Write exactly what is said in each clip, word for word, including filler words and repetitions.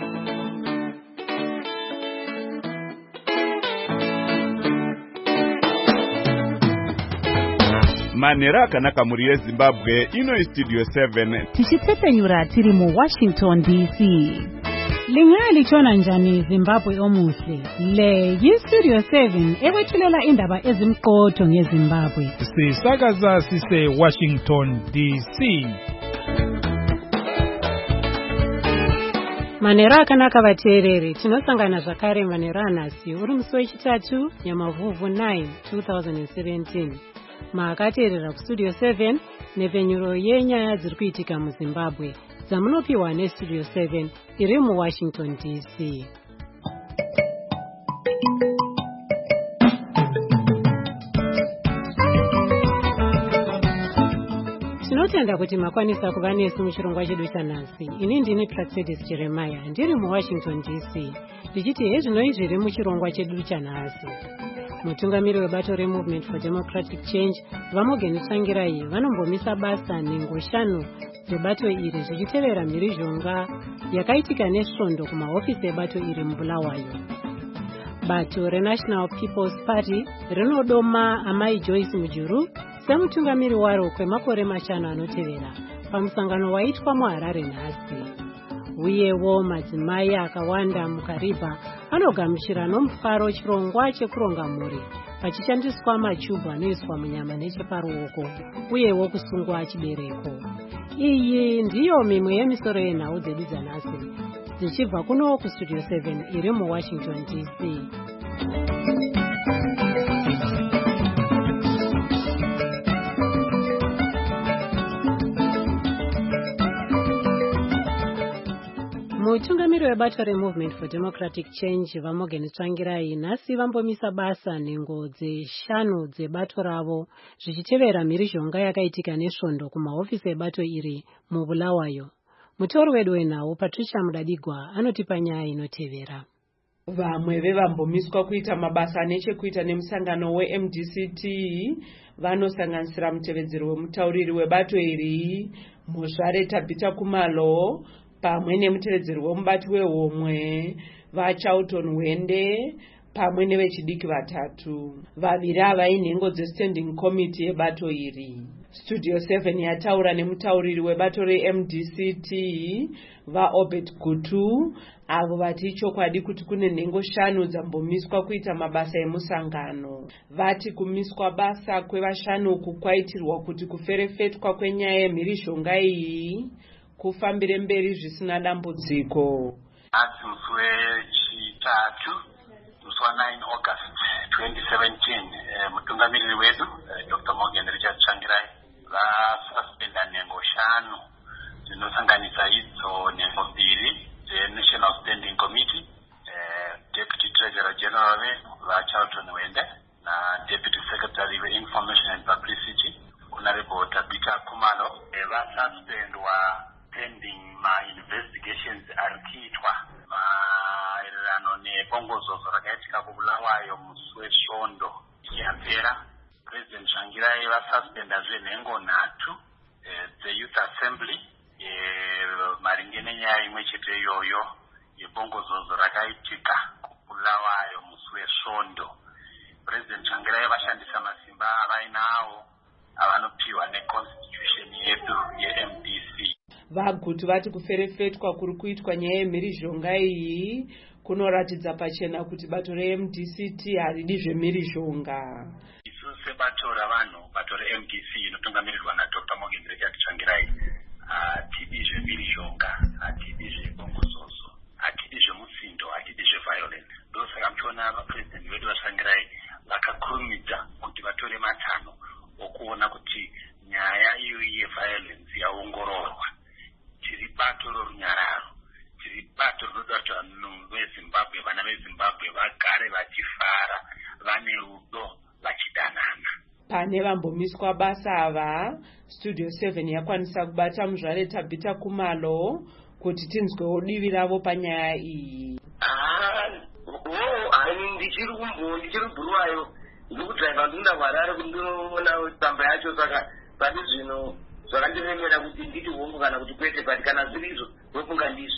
Manera kanaka muri Zimbabwe ino Studio seven tichitsepenyura tiri mu Washington D C. Lingali chona njani Zimbabwe omuhle le yi Studio seven ewethulela indaba ezimqotho ngeZimbabwe sisakaza sise Washington D C. Manera kanaka vateereri tinosangana zvakare manera nhasi uri musi wechitatu Nyamavhuvhu nine two thousand seventeen. Maakateerera kustudio seven nepenyuro yenyaya dziri kuitika muZimbabwe dzamunopiwa nestudio seven iri muWashington D C. Tinotenda kuti makwanisa kuva nesu muchirongwa chedu chanhasi. Ini ndini Praxedis Jeremiah ndiri muWashington D C ndichiti hezvinoi zviri muchirongwa chedu chanhasi. Mutungamiri webato reMovement for Democratic Change Vamogen Tsvangirai vanombomisa basa nhengo shanu dzebato iri zvichitevera mhirizhonga yakaitika nesvondo kumahofisi ebato iri muBulawayo. Bato reNational People's Party rinodoma Amai Joyce Mujuru semutungamiri waro kwemakore mashanu anotevera pamusangano waitwa muHarare nhasi. Uyewo madzimai akawanda muKariba anogamuchira nomufaro chirongwa chekuronga mhuri pachishandiswa machubhu anoiswa munyama necheparuoko uyewo kusungwa chibereko. Iyi ndiyo mimwe yemisoro yenhau dzedu dzanhasi dzichibva kuno kustudio seven iri muWashington D C. Mutungamiri webato reMovement for Democratic Change Vamogen Tsvangirai nhasi vambomisa basa nhengo dzeshanu dzebato ravo zvichitevera mhirizhonga yakaitika nesvondo kumahofisi ebato iri muBulawayo. Mutori wedu wenhau Patricia Mudadigwa anotipa nyaya inotevera. Vamwe vevambomiswa kuita mabasa nechekuita nemusangano weM D C T vanosanganisira mutevedzeri wemutauriri webato iri Muzvare Tabita Kumalo pamwe nemutevedzeri womubati wehomwe vaCharlton Wende pamwe nevechidiki vatatu. Vaviri ava inhengo dzeStanding Committee yebato iri. Studio seven yataura nemutauriri webato reM D C T vaObed Gutu avo vati ichokwadi kuti kune nhengo shanu dzambomiswa kuita mabasa emusangano. Vati kumiswa basa kwevashanu uku kwaitirwa kuti kuferefetwa kwenyaya yemhirizhonga iyi kufambire mberi zvisina dambudziko. Asi musi wechitatu musi wa9 August twenty seventeen mutungamiriri wedu Doctor Mogen Richard Tsvangirai vasuspenda nhengo shanu dzinosanganisa idzo nhengo mbiri dzeNational Standing Committee, Deputy Treasurer General vaCharlton Wende naDeputy Secretary weInformation and Publicity Honorable Tabita Kumalo vasuspendwa pending my investigations are kuitwa maererano nebongozozo rakaitika kuBulawayo musi wesvondo yapera. President Tsvangirai vasuspenda zvenhengo nhatu dzeYouth Assembly maringe nenyaya imwe chete iyoyo yebongozozo rakaitika kuBulawayo musi wesvondo. President Tsvangirai vashandisa masimba avainawo avanopiwa neconstitution yedu yeM D C. Vagutu vati kuferefetwa kuri kuitwa nyaya yemhirizhonga iyi kunoratidza pachena kuti bato reM D C T haridi zvemhirizhonga. Isu sebato ravanhu, bato reM D C inotungamirirwa naDr Mogen Richard Tsvangirai hatidi zvemhirizhonga, hatidi zvebongozozo, hatidi zvemusindo, hatidi zveviolence. Ndosaka muchiona vapresident vedu vaTsvangirai vakakurumidza kuti vatore matano okuona kuti nyaya iyoyi yeviolence yaongororwa. Tiri bato rorunyararo, tiri bato rinoda kuti vanhu veZimbabwe, vana veZimbabwe vagare vachifara, vane rudo, vachidanana. Pane vambomiswa basa ava, Studio seven yakwanisa kubata Muzvare Tabita Kumalo kuti tinzwewo divi ravo panyaya iyi. Ah, oh, ani ndichiri kumbo, ndichiri Bulawayo, ndikudriva ndinda kuHarare kuti ndinoona tsamba yacho, saka pati zvino zvakandiremera kuti nditi hongu kana kuti kwete, but kana zviri izvo ndofunga ndizvo.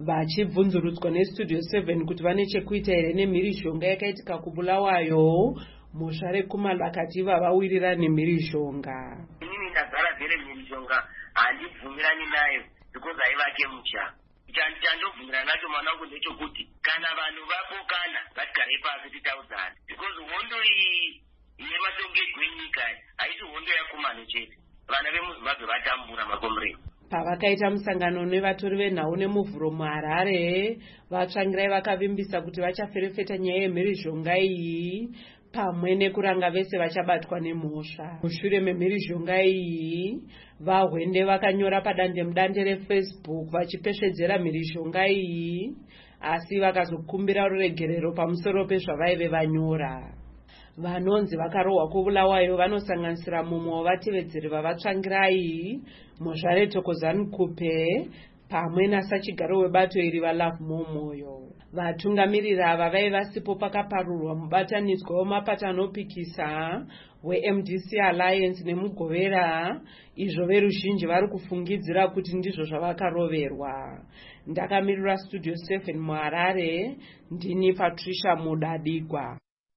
Vachibvunzurudzwa nestudio seven kuti vane chekuita here nemhirizhonga yakaitika kuBulawayo, Mhosva reKumalo vakati vavawirira nemhirizhonga. Inini ndagara vere mhirizhonga handibvumirani nayo because haivake mucha. Chandobvumira nacho mwanangu ndechekuti kana vanhu vapokana ngatigare pasi titaudzane, because hondo iyi yematongedzwe enyika haisi hondo yaKumalo chete, vana vemuZimbabwe vatambura makomrei. Pavakaita musangano nevatori venhau nemuvhuro muHarare, vatsvangirai vakavimbisa kuti vachaferefeta nyaya yemhirizhonga iyi pamwe nekuranga vese vachabatwa nemhosva. Mushure memhirizhonga iyi, vaHwende vakanyora padandemutande reFacebook vachipesvedzera mhirizhonga iyi, asi vakazokumbira ruregerero pamusoro pezvavaive vanyora. Vanonzi vakarohwa kuBulawayo vanosanganisira mumwe wavatevedzeri vavatsvangirai, Mhosva reThokozani Kupe, pamwe nasachigaro webato iri vaLove Momoyo. Vatungamiriri ava vaiva sipo pakaparurwa mubatanidzwa wemapata anopikisa weM D C Alliance nemugovera, izvo veruzhinji vari kufungidzira kuti ndizvo zvavakaroverwa. Ndakamirira studio seven muHarare, ndini Patricia Mudadigwa.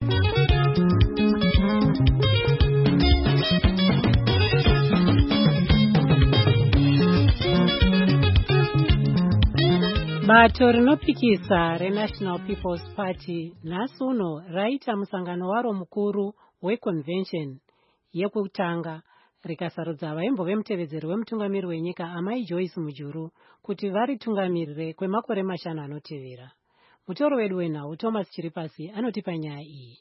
Bato rinopikisa reNational People's Party nhasi uno raita musangano waro mukuru weconvention yekutanga rikasarudza vaimbo vemutevedzeri wemutungamiri wenyika Amai Joyce Mujuru kuti varitungamirire kwemakore mashanu anotevera. Mutoro wedu wenhau Thomas Chiripasi anotipa nyaya iyi.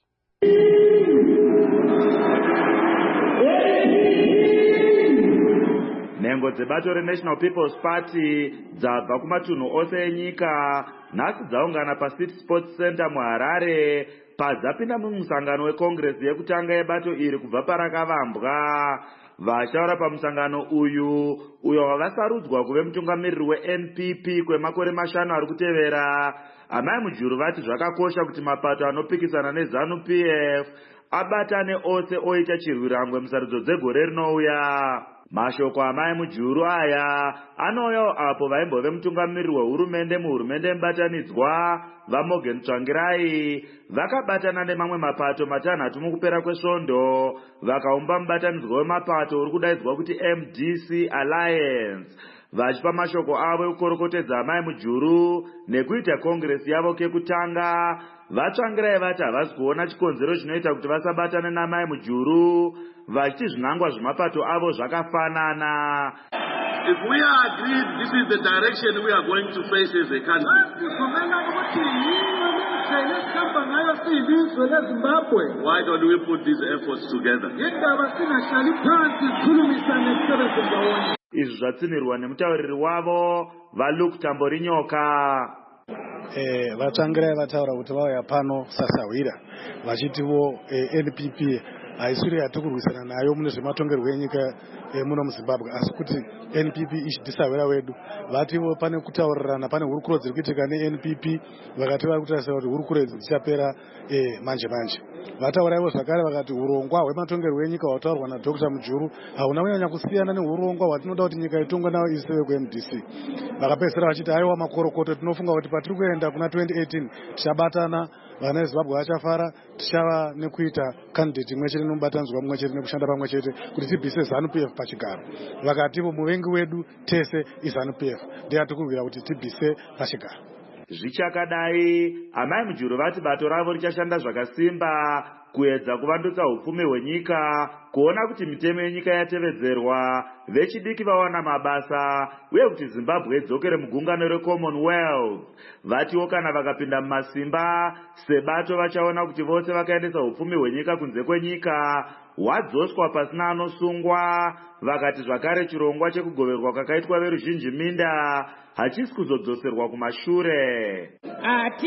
Nhengo dzebato reNational People's Party dzabva kumatunhu ose enyika nhasi dzaungana paCity Sports Center muHarare padzapinda mumusangano wekongresi yekutanga yebato iri kubva parakavambwa. Vashaura pamusangano uyu uyo wavasarudzwa kuve mutungamiriri weN P P kwemakore mashanu ari kutevera, Amai Mujuru vati zvakakosha kuti mapato anopikisana neZANU P F abatane ose oita chirwirangwe musarudzo dzegore rinouya. Mashoko Amai Mujuru aya anouyawo apo vaimbove mutungamiriri wehurumende muhurumende mubatanidzwa vaMorgan Tsvangirai vakabatana nemamwe mapato matanhatu mukupera kwesvondo vakaumba mubatanidzwa wemapato uri kudaidzwa kuti M D C Alliance, vachipa mashoko avo ekukorokotedza Amai Mujuru nekuita kongresi yavo kekutanga. Vatsvangirai vati havasi kuona chikonzero chinoita kuti vasabatane naMai Mujuru, vachiti zvinangwa zvemapato avo zvakafanana. If we are agreed this is the direction we are going to face as a country, why don't we put these efforts together? Izvi zvatsinirwa nemutauriri wavo vaLuke Tamborinyoka. Eh, vatsvangirai vataura kuti vauya pano sasahwira vachitivo eh, N P P haisiri yatikurwisana nayo mune zvematongerwo enyika eh, muno muZimbabwe, asi kuti N P P ichidisahwira wedu. Vativo pane kutaurirana, pane hurukuro dziri kuitika neN P P, vakati vari kutarisa kuti hurukuro idzi dzichapera eh, manje manje. Vatauraiwo zvakare vakati urongwa hwematongerwo enyika hwataurwa naDr Mujuru hauna kunyanya kusiyana neurongwa hwatinoda kuti nyika itongwe nawo isewe kuM D C. Vakapedzisira vachiti aiwa makorokoto, tinofunga kuti patiri kuenda kuna twenty eighteen tichabatana, vana veZimbabwe vachafara, tichava nekuita candidate imwe chete nomubatanidzwa mumwe chete nekushanda pamwe chete kuti tibvise ZANU P F pachigaro. Vakativo muvengi wedu tese iZANU P F, ndiye atikurwira kuti tibvise pachigaro. Zvichakadai, Amai Mujuru vati bato ravo richashanda zvakasimba kuedza kuvandutsa upfumi hwenyika, kuona kuti mitemo yenyika yatevedzerwa, vechidiki vawana mabasa, uye kuti Zimbabwe idzokere mugungano reCommonwealth. Vatiwo kana vakapinda mumasimba sebato vachaona kuti vose vakaendesa upfumi hwenyika kunze kwenyika hwadzoswa pasina anosungwa. Vakati zvakare chirongwa chekugoverwa kwakaitwa veruzhinji minda hachisi kuzodzoserwa kumashure.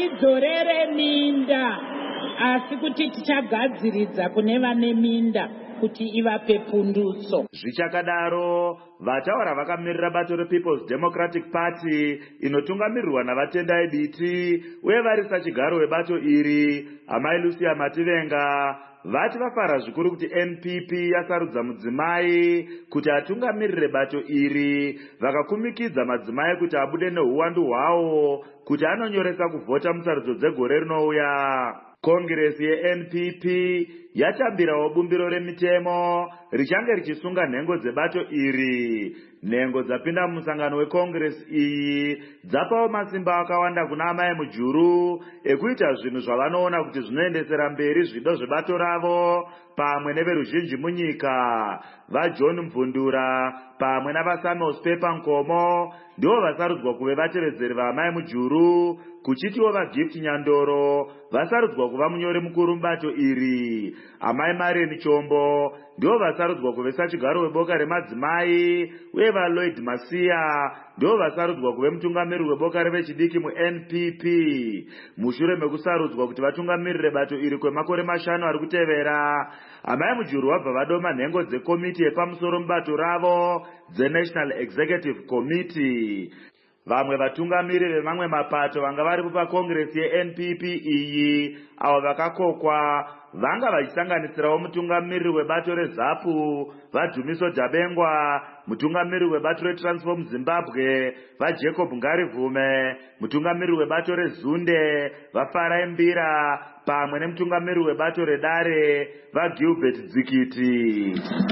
Hatidzorere minda, asi kuti tichagadziridza kune vane minda. kuti ivape pundutso. Zvichakadaro, vataura vakamirira bato rePeople's Democratic Party inotungamirirwa navatendai biti uye varisa chigaro webato iri, amai Lucia Mativenga, vati vafara zvikuru kuti N P P yasarudza mudzimai kuti atungamirire bato iri, vakakumikidza madzimai kuti abude neuwandu hwawo kuti anonyoresa kuvhota musarudzo dzegore rinouya. Kongresi ye-N P P yatambirawo bumbiro remitemo richange richisunga nhengo dzebato iri. Nhengo dzapinda mumusangano wekongresi iyi dzapawo masimba akawanda kuna amai mujuru ekuita zvinhu zvavanoona kuti zvinoendesera mberi zvido zvebato ravo pamwe neveruzhinji munyika. VaJohn Mvundura pamwe navaSamuel Spepa Nkomo ndivo vasarudzwa kuve vatevedzeri vaamai mujuru, kuchitiwo vaGift Nyandoro vasarudzwa kuva munyori mukuru mubato iri. Amai Marian Chombo ndivo vasarudzwa kuve sachigaro weboka remadzimai uye vaLloyd Masiya ndivo vasarudzwa kuve mutungamiriri weboka revechidiki muN P P. Mushure mekusarudzwa kuti vatungamirire bato iri kwemakore mashanu ari kutevera, amai mujuru vabva vadoma nhengo dzekomiti yepamusoro mubato ravo dzeNational Executive Committee. Vamwe vatungamiriri vemamwe mapato vanga varipo pakongresi yeN P P iyi avo vakakokwa vanga vachisanganisirawo mutungamiriri webato reZAPU vaDumiso Dabengwa, mutungamiriri webato reTransform Zimbabwe vaJacob Ngarivume, mutungamiriri webato reZunde vaFarai Mbira pamwe nemutungamiriri webato reDare vaGilbert Dzikiti.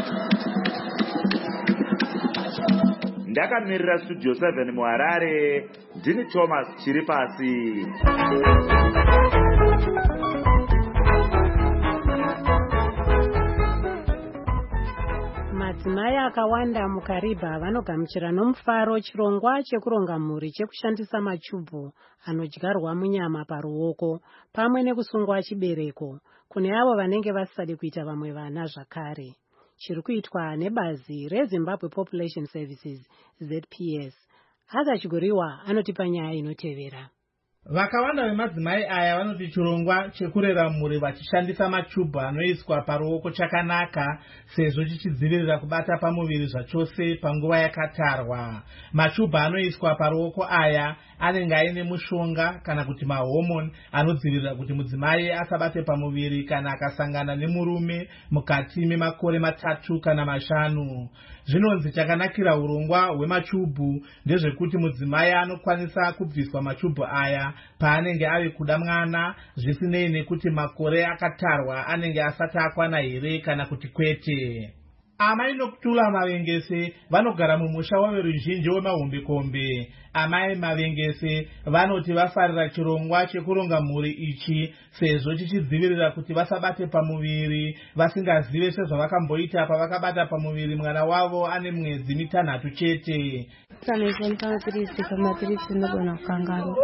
Ndakamirira Studio seven muHarare, ndini Thomas Chiripasi. Madzimai akawanda muKariba vanogamuchira nomufaro chirongwa chekuronga mhuri chekushandisa machubhu anodyarwa munyama paruoko pamwe nekusungwa chibereko kune avo vanenge vasadi kuita vamwe vana zvakare. Chiri kuitwa nebazi reZimbabwe Population Services Z P S. Haza Chigoriwa anotipa nyaya inotevera. Vakawanda vemadzimai aya vanoti chirongwa chekurera mhuri vachishandisa machubhu anoiswa paruoko chakanaka sezvo chichidzivirira kubata pamuviri zvachose panguva yakatarwa. Machubhu anoiswa paruoko aya anenge aine mushonga kana kuti mahomoni anodzivirira kuti mudzimai asabate pamuviri kana akasangana nemurume mukati memakore matatu kana mashanu. Zvinonzi chakanakira urongwa hwemachubhu ndezvekuti mudzimai anokwanisa kubviswa machubhu aya paanenge ave kuda mwana zvisinei nekuti makore akatarwa anenge asati akwana here kana kuti kwete. Amai Nokutula Mavengese vanogara mumusha waveruzhinji wemahombekombe. Amai Mavengese vanoti vafarira chirongwa chekuronga mhuri ichi sezvo chichidzivirira kuti vasabate pamuviri vasingazive sezvavakamboita pavakabata pamuviri mwana wavo ane mwedzi mitanhatu chete. Sanoshandisa mapirisi pamapirisi inogona kukanganwa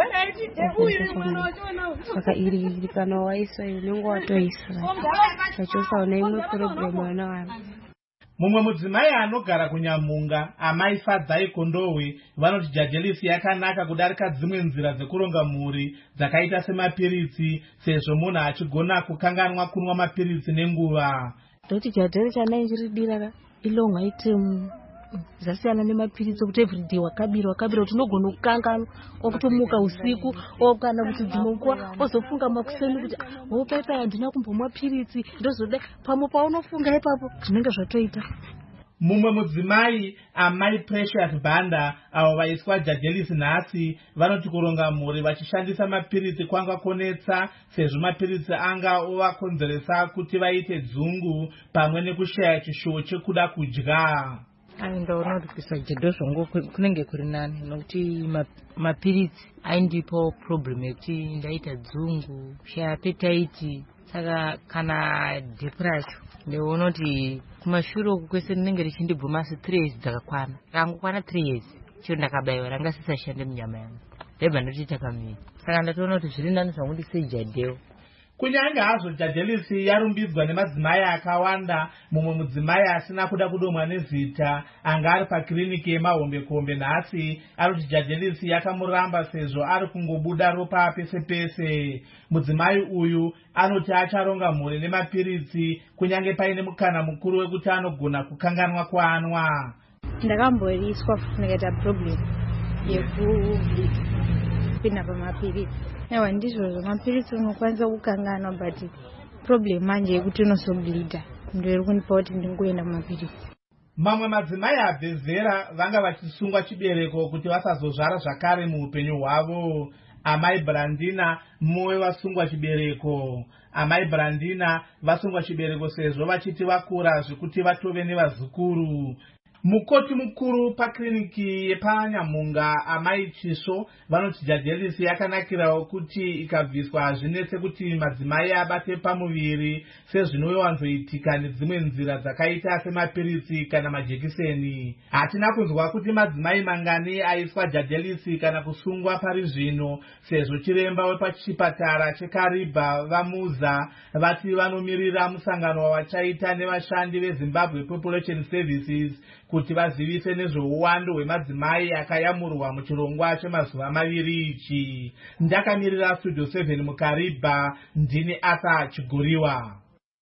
saka iri iri kana waiswa unenge watoiswa zvachosaona imwe purobhuremu yanawana. Mumwe mudzimai anogara kuNyamunga, amai Fadzai Kondowe, vanoti jajelisi yakanaka kudarika dzimwe nzira dzekuronga mhuri dzakaita semapiritsi sezvo munhu achigona kukanganwa kunwa mapiritsi nenguva. Ndoti jadheri chanainjiridira ilonga itemu zvasiyana nemapiritsi kuti everyday wakabira wakabira kuti unogona kukanganwa okutomuka usiku okana kuti dzinokuwa ozofunga makuseni kuti wopaita handina kumbomwa piritsi ndozoda pamwe paunofunga ipapo zvinenge zvatoita. Mumwe mudzimai amai Precious Banda avo vaiswa jajelisi nhasi vanoti kuronga mhuri vachishandisa mapiritsi kwanga konetsa sezvo mapiritsi anga ovakonzeresa kuti vaite dzungu pamwe nekushaya chishuwo chekuda kudya. Ndaona kuti kuisa jedho zvongo kunenge kuri nani nokuti mapiritsi aindipawo problem yekuti ndaita dzungu kushaya appetite saka kana dhepu racho ndinoona kuti kumashure uku kwese rinenge richindibvuma asi three years dzakakwana rangokwana three years chiro ndakabayiwa ranga sisashande munyama yangu ndebva ndoti takamira saka ndatoona kuti zviri nani zvangu ndise jadheo. kunyange hazvo jajelisi yarumbidzwa nemadzimai akawanda, mumwe mudzimai asina kuda kudomwa nezita anga ari pakiriniki yemahombekombe nhasi ari kuti jajelisi yakamuramba sezvo ari kungobuda ropa pese pese. Mudzimai uyu anoti acharonga mhuri nemapiritsi kunyange paine mukana mukuru wekuti anogona kukanganwa kwaanwa. Ndakamboriswa ndikaita problem yekupinda pamapiritsi. Ewa ndizvo mapiritsi unokwanisa kukanganwa, but problem manje yekuti unosobleeda ndo iri kunipa kuti ndingoenda pamapiritsi. Mamwe madzimai abve zera vanga vachisungwa chibereko kuti vasazozvara zvakare muupenyu hwavo. Amai Brandina mumwe vasungwa chibereko. Amai Brandina vasungwa chibereko sezvo vachiti vakura zvekuti vatove nevazukuru. Mukoti mukuru pakiriniki yepaNyamunga Amai Chisvo vanoti jajelisi yakanakirawo kuti ikabviswa hazvinetse kuti madzimai abate pamuviri sezvinowanzoitika nedzimwe nzira dzakaita semapiritsi kana majekiseni. Hatina kunzwa kuti madzimai mangani aiswa jajelisi kana kusungwa pari zvino, sezvo chiremba wepachipatara cheKariba vamuza vati vanomirira musangano wavachaita nevashandi veZimbabwe Population Services kuti vazivise nezveuwandu hwemadzimai akayamurwa muchirongwa chemazuva maviri ichi. Ndakamirira Studio seven muKariba, ndini Asa Chiguriwa.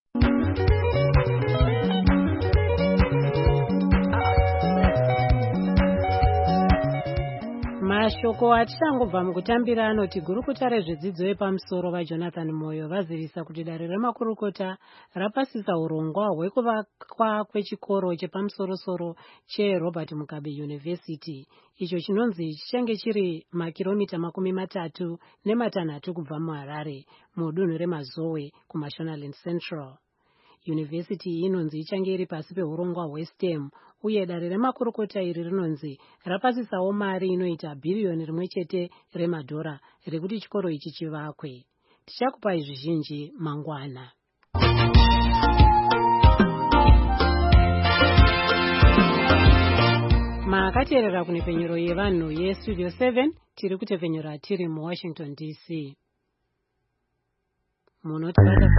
Mashoko atichangobva mukutambira anoti gurukuta rezvidzidzo yepamusoro vaJonathan Moyo vazivisa kuti dare remakurukota rapasisa urongwa hwekuvakwa kwechikoro chepamusoro-soro cheRobert Mugabe University, icho chinonzi chichange chiri makiromita makumi matatu nematanhatu kubva muHarare mudunhu reMazowe kuMashonaland Central. University inonzi ichange iri pasi peurongwa hweSTEM, uye dare remakurukota iri rinonzi rapasisawo mari inoita bhiriyoni rimwe chete remadhora rekuti chikoro ichi chivakwe. Tichakupai zvizhinji mangwana. Makateerera kunepfenyuro yevanhu yeStudio seven, tiri kutepfenyura tiri muWashington D C. Munotibata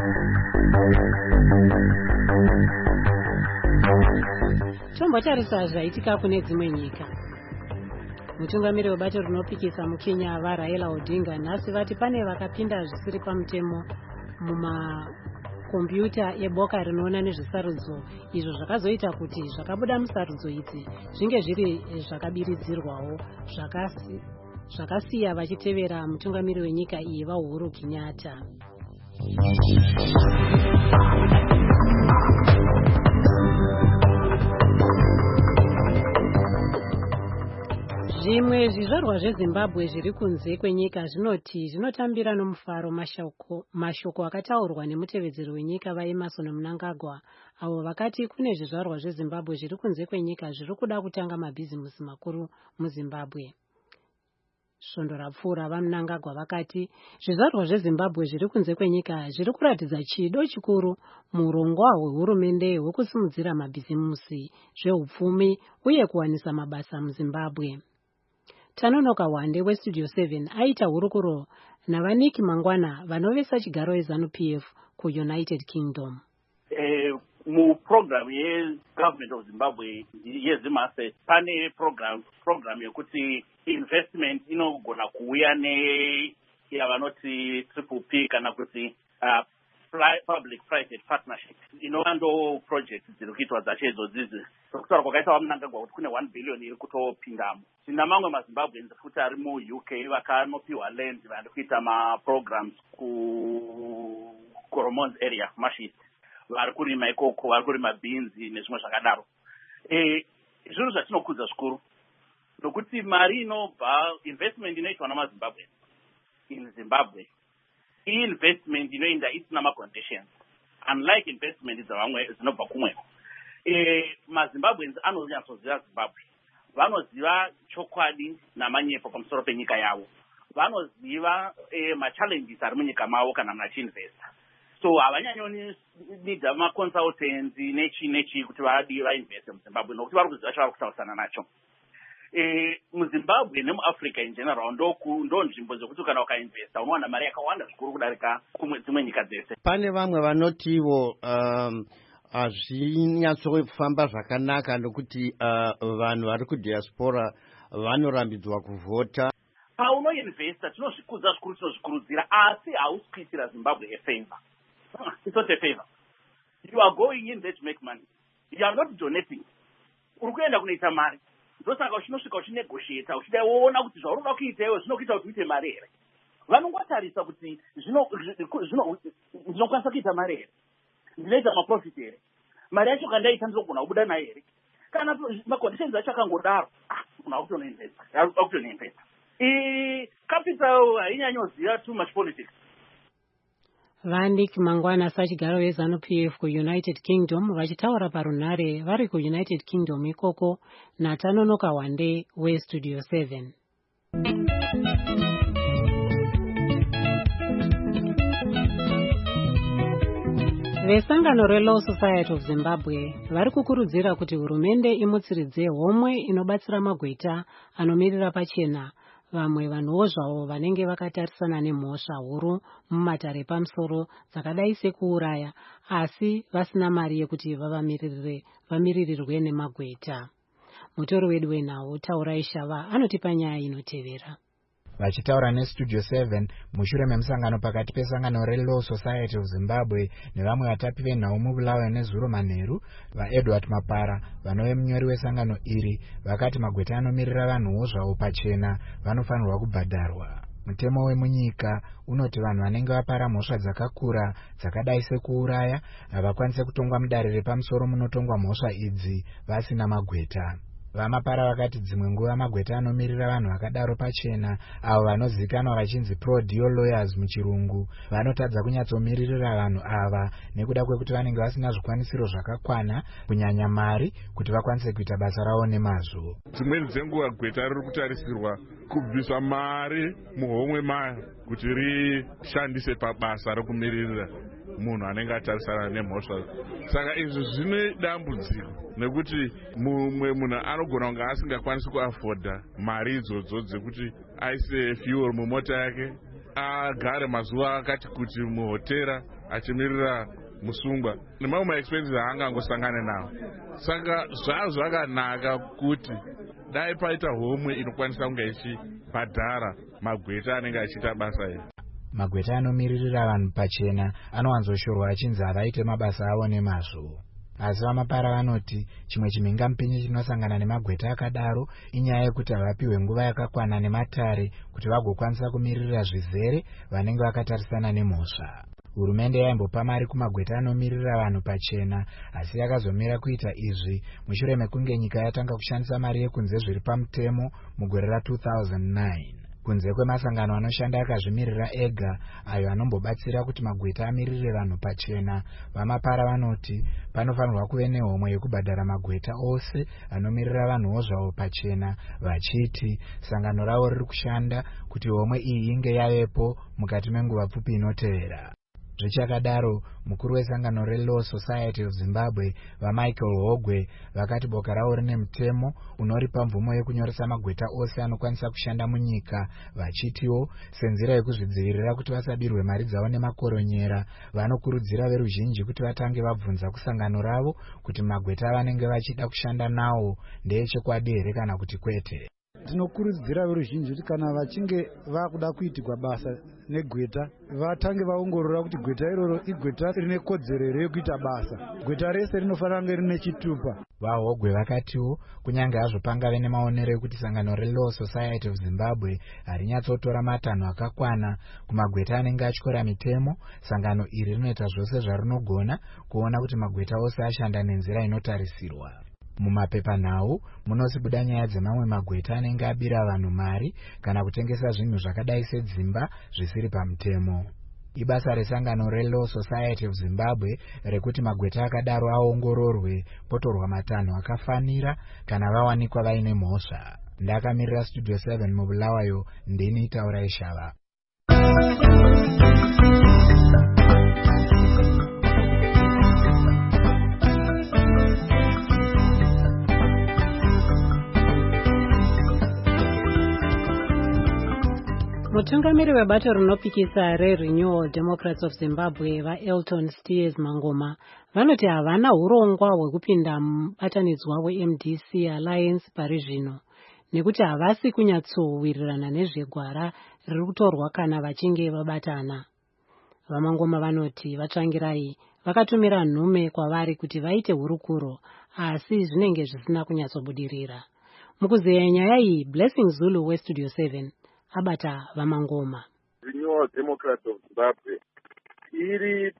tombotarisa zvaitika kune dzimwe nyika. Mutungamiri webato rinopikisa muKenya vaRaila Odinga nhasi vati pane vakapinda zvisiri pamutemo mumakombiyuta eboka rinoona nezvesarudzo, izvo zvakazoita kuti zvakabuda musarudzo idzi zvinge zviri zvakabiridzirwawo zvakasiya vachitevera mutungamiri wenyika iyi vaUhuru Kenyatta. Zvimwe zvizvarwa zveZimbabwe zviri kunze kwenyika zvinoti zvinotambira nomufaro mashoko, mashoko akataurwa nemutevedzeri wenyika vaEmmerson Mnangagwa, avo vakati kune zvizvarwa zveZimbabwe zviri kunze kwenyika zviri kuda kutanga mabhizimusi makuru muZimbabwe. Svondo rapfuura vaMnangagwa vakati zvizvarwa zveZimbabwe zviri kunze kwenyika zviri kuratidza chido chikuru muurongwa hwehurumende hwekusimudzira mabhizimusi, zveupfumi uye kuwanisa mabasa muZimbabwe. Tanonoka Wande weStudio seven aita hurukuro navaniki Mangwana vanovesa chigaro yeZANU-P F kuUnited Kingdom. Eh, mu program ye government of Zimbabwe yezimase pane program program yokuti investment inogona kuuya ne yavanoti triple P kana kuti uh, public private partnership inowando project dziri kuitwa dzacho idzodzidzi. Kutaura kwakaita vaMnangagwa kuti kune one billion iri kutopindamo. Tina mamwe maZimbabweans futi ari mu U K vakanopiwa land vari kuita ma-programs ku Koromons area Mashist, vari kurima ikoko, vari kurima beans nezvimwe zvakadaro. Eh, zvinhu zvatinokudza zvikuru nokuti mari inobva investment inoitwa namaZimbabweans in Zimbabwe, iyi investment inoenda isina ma-conditions, unlike investment dzavamwe dzinobva kumweko. Eh, maZimbabweans anonyatsoziva Zimbabwe, vanoziva chokwadi namanyepo pamusoro penyika yavo, vanoziva eh, machallenges ari munyika mavo kana munachiinvesta. So havanyanyoni nidha maconsultants nechi nechi kuti vadi vainveste muZimbabwe nokuti vari kuziva chavari kutaurisana nacho. eh, muZimbabwe nemuAfrica in general ndoku ndo nzvimbo dzekuti kana ukainvesta unowana mari yakawanda zvikuru kudarika kumwe dzimwe nyika dzese. Pane vamwe vanotiwo um, hazvinyatsofamba zvakanaka nokuti uh, vanhu vari kudiaspora vanorambidzwa kuvhota. Paunoinvesta tinozvikudza zvikuru tinozvikurudzira asi hausi kuitira Zimbabwe a favor. It's not a favor. You are going in there to make money. You are not donating. Uri kuenda kunoita mari. Ndosaka uchinosvika uchinegotiata uchidaona kuti zvaurikuda kuita iwe zvinokuita kuti uite mari here. Vanongotarisa kuti ndinokwanisa kuita mari here, ndinoita maprofit here, mari yacho kandaita ndinogona kubuda nayo here. Kana maconditions acho akangodaro una kutonoinvesta akutonoinvesta. Capital hainyanyoziva too much politics. Vandik Mangwana sachigaro weZANU-P F kuUnited Kingdom vachitaura parunhare vari kuUnited Kingdom ikoko naTanonoka Wande weStudio seven. Vesangano reLaw Society of Zimbabwe vari kukurudzira kuti hurumende imutsiridze homwe inobatsira magweta anomirira pachena vamwe vanhuwo zvavo vanenge vakatarisana nemhosva huru mumatare pamusoro dzakadai sekuuraya asi vasina mari yekuti vavamiririre vamiririrwe nemagweta. Mutori wedu wenhau Taurai Shava anotipa nyaya inotevera. Vachitaura neStudio seven mushure memusangano pakati pesangano reLaw Society of Zimbabwe nevamwe vatapi venhau mubulawayo nezuro manheru vaEdward Mapara vanove munyori wesangano iri vakati magweta anomirira vanhuwo zvavo pachena vanofanirwa kubhadharwa. Mutemo wemunyika unoti vanhu vanenge vapara mhosva dzakakura dzakadai sekuuraya havakwanise kutongwa mudare repamusoro munotongwa mhosva idzi vasina magweta. Vamapara vakati dzimwe nguva magweta anomirira vanhu vakadaro pachena avo vanozikanwa vachinzi pro-deal lawyers muchirungu vanotadza kunyatsomiririra vanhu ava nekuda kwekuti vanenge vasina zvikwanisiro zvakakwana kunyanya mari kuti vakwanise kuita basa ravo nemazvo. Dzimweni dzenguva gweta riri kutarisirwa kubvisa mari muhomwe mayo kuti rishandise pabasa rekumiririra munhu anenge atarisana nemhosva. Saka izvi zvine dambudziko nekuti mumwe munhu anogona kunge asingakwanisi kuafodha mari idzodzo dzekuti aise fuel mumota yake, agare mazuva akati kuti muhotera achimirira musungwa nemamwe maexpenses aangangosangane nawo. Saka zvazvakanaka kuti dai paita homwe inokwanisa kunge ichibhadhara magweta anenge achiita basa iri. Magweta anomiririra vanhu pachena anowanzoshorwa achinzi avaite mabasa avo nemazvo. Asi Vamapara vanoti chimwe chimhingamupinyi chinosangana nemagweta akadaro inyaya yekuti havapiwe nguva yakakwana nematare kuti vagokwanisa kumirira zvizere vanenge vakatarisana nemhosva. Hurumende yaimbopa mari kumagweta anomirira vanhu pachena asi yakazomira kuita izvi mushure mekunge nyika yatanga kushandisa mari yekunze zviri pamutemo mugore ra two thousand nine. Kunze kwemasangano anoshanda akazvimirira ega ayo anombobatsira kuti magweta amirire vanhu pachena, Vamapara vanoti panofanirwa kuve nehomwe yekubhadhara magweta ose anomirira vanhuwo zvavo pachena, vachiti sangano ravo riri kushanda kuti homwe iyi inge yavepo mukati menguva pfupi inotevera. Zvichakadaro, mukuru wesangano reLaw Society of Zimbabwe vaMichael Hogwe vakati boka ravo rine mutemo unoripa mvumo yekunyoresa magweta ose anokwanisa kushanda munyika, vachitiwo senzira yekuzvidzivirira kuti vasabirwe mari dzavo nemakoronyera vanokurudzira veruzhinji kuti vatange vabvunza kusangano ravo kuti magweta vanenge vachida kushanda nawo ndeechokwadi here kana kuti kwete. Tinokurudzira veruzhinji kuti kana vachinge vakuda kuitirwa basa negweta vatange vaongorora kuti gweta iroro igweta rine kodzero here yekuita basa. Gweta rese rinofanira kunge rine chitupa. VaHogwe vakatiwo kunyange hazvo pangave nemaonero ekuti sangano reLaw Society of Zimbabwe harinyatsotora matanho akakwana kumagweta anenge atyora mitemo, sangano iri rinoita zvose zvarinogona kuona kuti magweta ose ashanda nenzira inotarisirwa. Mumapepanhau munosibuda nyaya dzemamwe magweta anenge abira vanhu mari kana kutengesa zvinhu zvakadai sedzimba zvisiri pamutemo. Ibasa resangano reLaw Society of Zimbabwe rekuti magweta akadaro aongororwe potorwa matanho akafanira kana vawanikwa vaine mhosva. Ndakamirira Studio seven mubulawayo, ndini Taurai Shava. Mutungamiri webato rinopikisa reRenewal Democrats of Zimbabwe vaElton Steers Mangoma vanoti havana urongwa hwekupinda mubatanidzwa weM D C Alliance pari zvino nekuti havasi kunyatsowirirana nezvegwara riri kutorwa kana vachinge vabatana. VaMangoma vanoti vatsvangirai vakatumira nhume kwavari kuti vaite hurukuro asi zvinenge zvisina kunyatsobudirira. Mukuzeya nyaya iyi Blessing Zulu weStudio seven abata VaMangoma. Renewal Democrats of Zimbabwe iri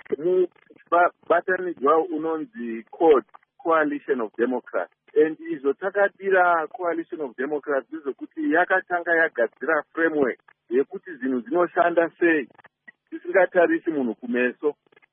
mubatanidzwa unonzi CODE, Coalition of Democrats, and izvo takadira Coalition of Democrats izvokuti yakatanga yagadzira framework yekuti zvinhu zvinoshanda sei tisingatarisi munhu kumeso,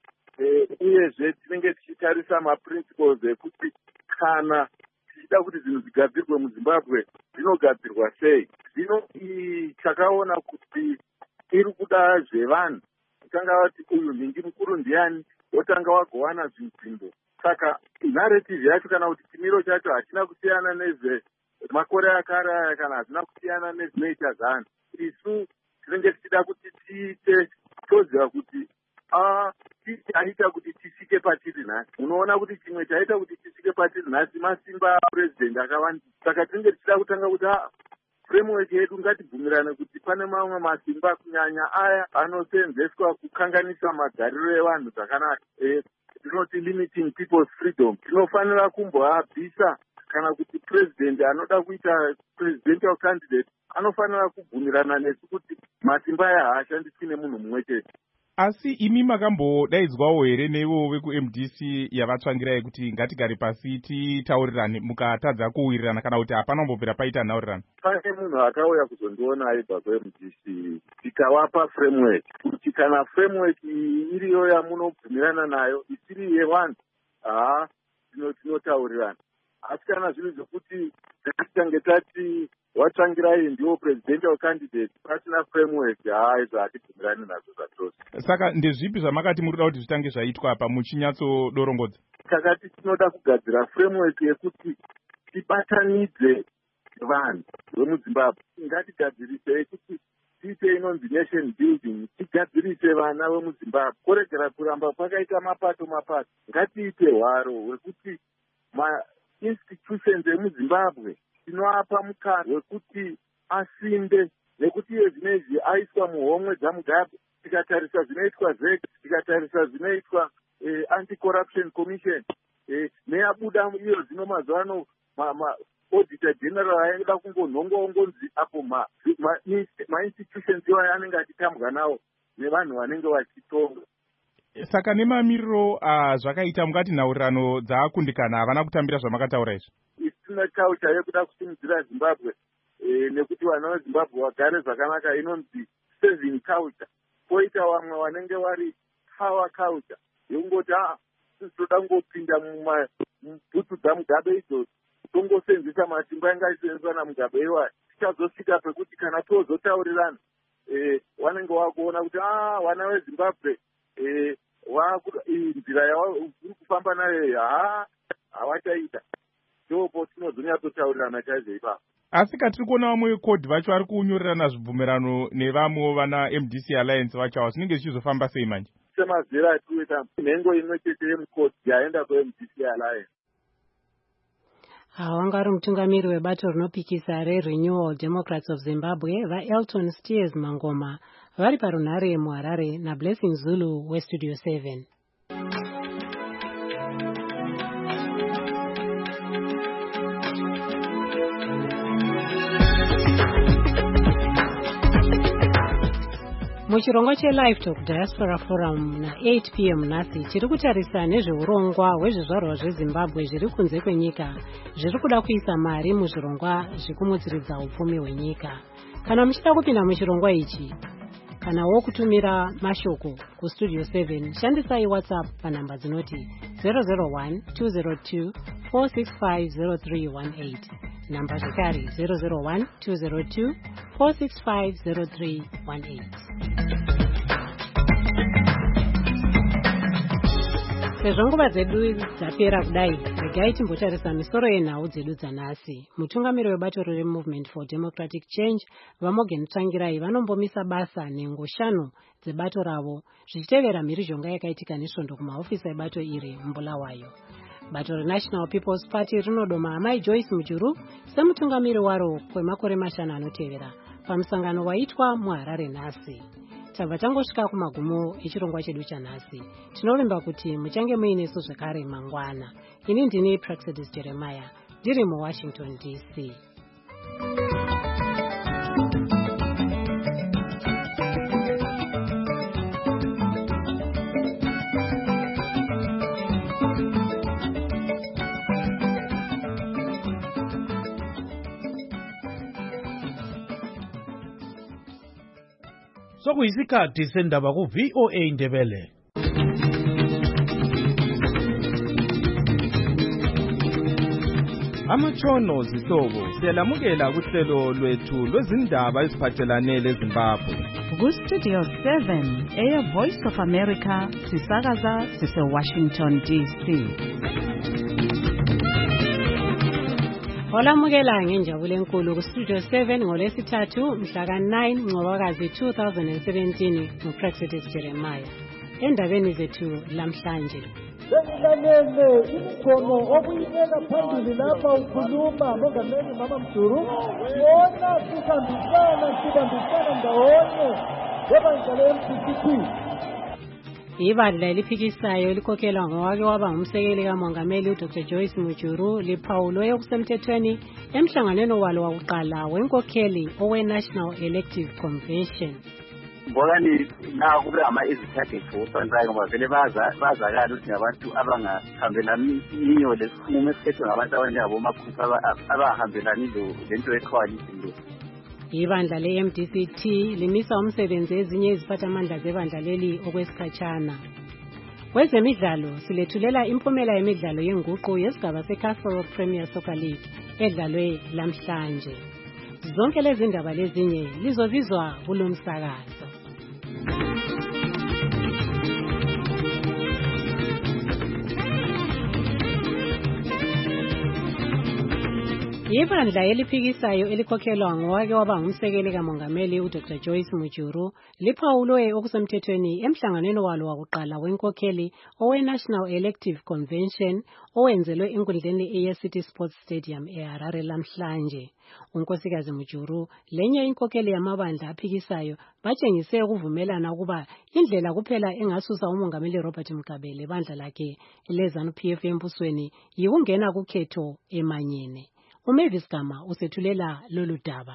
uyezve tinenge tichitarisa maprinciples ekuti kana tichida kuti zvinhu zvigadzirwe muZimbabwe zvinogadzirwa sei. Zvino iyi takaona kuti iri kuda zvevanhu, utanga vati uyu nhingi mukuru ndiani, wotanga wagowana zvinzvimbo. Saka narrative yacho kana kuti chimiro chacho hachina kusiyana nezve makore akare kana hazina kusiyana nezvinoita zvanhu. Isu tinenge tichida kuti tiite toziva kuti ah chaita kuti tisvike patiri nhasi. Unoona kuti chimwe chaita kuti tisvike patiri nhasi masimba apurezidendi akawanda. Saka tinenge tichida kutanga kuti ah framework yedu ngatibvumirane kuti pane mamwe masimba kunyanya aya anosenzeswa kukanganisa magariro evanhu zvakanaka. Tinoti limiting people's freedom. Tinofanira kumboabvisa kana kuti president anoda kuita presidential candidate anofanira kubvumirana nesu kuti masimba aya haashandiswi nemunhu mumwe chete. Asi imi makambodaidzwawo here neivo vekuM D C yavatsvangirai kuti ngatigare pasi titaurirane mukatadza kuwirirana kana kuti hapana kumbobvira paita nhaurirano? Pane munhu akauya kuzondiona aibva kuM D C tikavapa framework kuti kana framework iyi iriyo yamunobvumirana nayo isiri yevanhu haa tinotaurirana. Asi kana zviri zvokuti titange tati watsvangirai ndiwo presidential candidate pasina framework haa izvo hatibvumirani nazvo zvachose. Saka ndezvipi zvamakati muri kuda kuti zvitange zvaitwa pa muchinyatsodorongodza? Takati tinoda kugadzira framework yekuti tibatanidze vanhu vemuZimbabwe. Ngatigadzirise kuti tiite inonzi nation building, tigadzirise vana vemuZimbabwe. Kuregera kuramba pakaita mapato mapato. Ngatiite hwaro hwekuti ma-institutions emuZimbabwe tinoapa mukana wekuti asinde, nekuti iye zvinezvi aiswa muhomwe dzaMugabe. Tikatarisa zvinoitwa Z E C, tikatarisa zvinoitwa eh, Anti-Corruption Commission, eh, neyabuda iyo zvino mazuvano ma-auditor general aida kungonhonga ngonzi apo ma-institutions ma, ma iwayo anenge achitambwa nawo nevanhu vanenge vachitonga. Saka nemamiriro uh, zvakaita mungati nhaurirano dzaakundikana havana kutambira zvamakataura izvi? Isina culture yekuda kusimudzira Zimbabwe eh, nekuti vana veZimbabwe vagare zvakanaka inonzi saving culture. Poita vamwe vanenge vari power culture yekungoti ah toda kungopinda mubhutsu dzaMugabe idzodzo tongosenzesa masimba anga aisenzeswa naMugabe iwayo. Tichazosvika pekuti kana tozotaurirana eh, wanenge wakuona kuti ah vana veZimbabwe eh, nzira yauri kufamba nayo haa havachaita. Ndopo tinozonyatsotaurirana chaizvo ipapo. Asi katiri kuona vamwe veCODE vacho vari kunyorerana zvibvumirano nevamwewo vana M D C Alliance vachawo, zvinenge zvichizofamba sei manje? Semazera atikuita nhengo imwe chete yemuCODE yaenda kuM D C Alliance. Wanga ari mutungamiri webato rinopikisa reRenewal Democrats of Zimbabwe vaElton Steers Mangoma vari parunhare muHarare naBlessing Zulu weStudio seven. Muchirongwa cheLive Talk Diaspora Forum na-eight p m nhasi chiri kutarisa nezveurongwa hwezvizvarwa zveZimbabwe zviri kunze kwenyika zviri kuda kuisa mari muzvirongwa zvekumutsiridza upfumi hwenyika. Kana muchida kupinda muchirongwa ichi kanawo kutumira mashoko kuStudio seven shandisai WhatsApp panhamba dzinoti zero zero one two zero two four six five zero three one eight, namba zvekare zero zero one two zero two four six five zero three one eight. sezvo nguva dzedu dzapera kudai, regai timbotarisa misoro yenhau dzedu dzanhasi. Mutungamiri webato reMovement for Democratic Change vaMorgan Tsvangirai vanombomisa basa nengo shanu dzebato ravo zvichitevera mhirizhonga yakaitika nesvondo kumahofisi ebato iri muBulawayo. Bato reNational People's Party rinodoma amai Joyce Mujuru semutungamiri waro kwemakore mashanu anotevera pamusangano waitwa muHarare nhasi. Tabva tangosvika kumagumo echirongwa chedu chanhasi. Tinovimba kuti muchange muinesu zvakare mangwana. Ini ndini Praxedis Jeremiah, ndiri muWashington D C. Sokuyisikhathi sendaba ku V O A Ndebele. Amatshono zihlobo siyalamukela kuhlelo lwethu lwezindaba eziphathelane leZimbabwe. Ku Studio seven, Air Voice of America, sisakaza sise Washington D C. Olamukela ngenjabulo enkulu ku Studio seven ngolwesithathu mhla ka nine Ncwabakazi two thousand seventeen nguPraxedis Jeremiah. Endabeni zethu lamhlanje. Sengilalele imikhono okuyibeka phambili lapha ukhuluma mongameli Mama Mjuru. Wona sihambisana sibambisana ndawonye ngebandla le-M P C P. Ibandla eliphikisayo elikhokelwa ngowake waba ngumsekeli kamongameli uDr Joyce Mujuru liphawulwe okusemthethweni emhlanganweni walo wakuqala wenkokheli owe-National Elective Convention. Mbokani na kube ama izithathe ngoba ngoba vele baza bazakala ukuthi ngabantu abangahambelani inyo lesinqumo esithethwe ngabantu abanjengabo makhupha abahambelani lento ecoalition le. Ibandla le-M D C T limisa umsebenzi ezinye iziphathamandla zebandla leli okwesikhatshana. Kwezemidlalo silethulela impumela yemidlalo yenguqu yesigaba seCastle Premier Soccer League edlalwe lamhlanje. Zonke lezi ndaba lezinye lizozizwa kulo msakazo. Ibandla eliphikisayo elikhokhelwa ngowake waba ngumsekeli kamongameli uDr Joyce Mujuru liphawulwe okusemthethweni emhlanganweni walo wakuqala wenkokheli owe-National Elective Convention owenzelwe enkundleni ye-City Sports Stadium eHarare lamhlanje. Unkosikazi Mujuru lenye inkokheli yamabandla aphikisayo batshengise ukuvumelana ukuba indlela kuphela engasusa umongameli Robert Mugabe lebandla lakhe leZANU P F embusweni yikungena kukhetho emanyene. Umavis Gama usethulela lolu daba.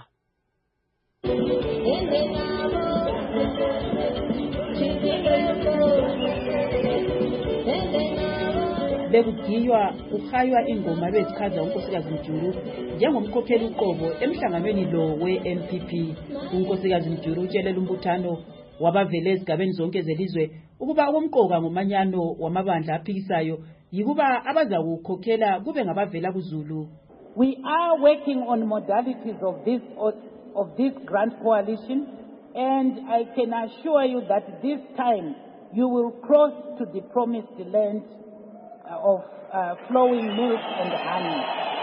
Bekugiywa kukhaywa ingoma bezichaza unkosikazi Mjuru njengomkhokheli uqobo emhlanganweni lo we-N P P. Unkosikazi Mjuru utshelela umbuthano wabavele ezigabeni zonke zelizwe ukuba okumqoka ngomanyano wamabandla aphikisayo yikuba abaza kukhokhela kube ngabavela kuZulu. We are working on modalities of this of this grand coalition, and I can assure you that this time you will cross to the promised land of uh, flowing milk and honey.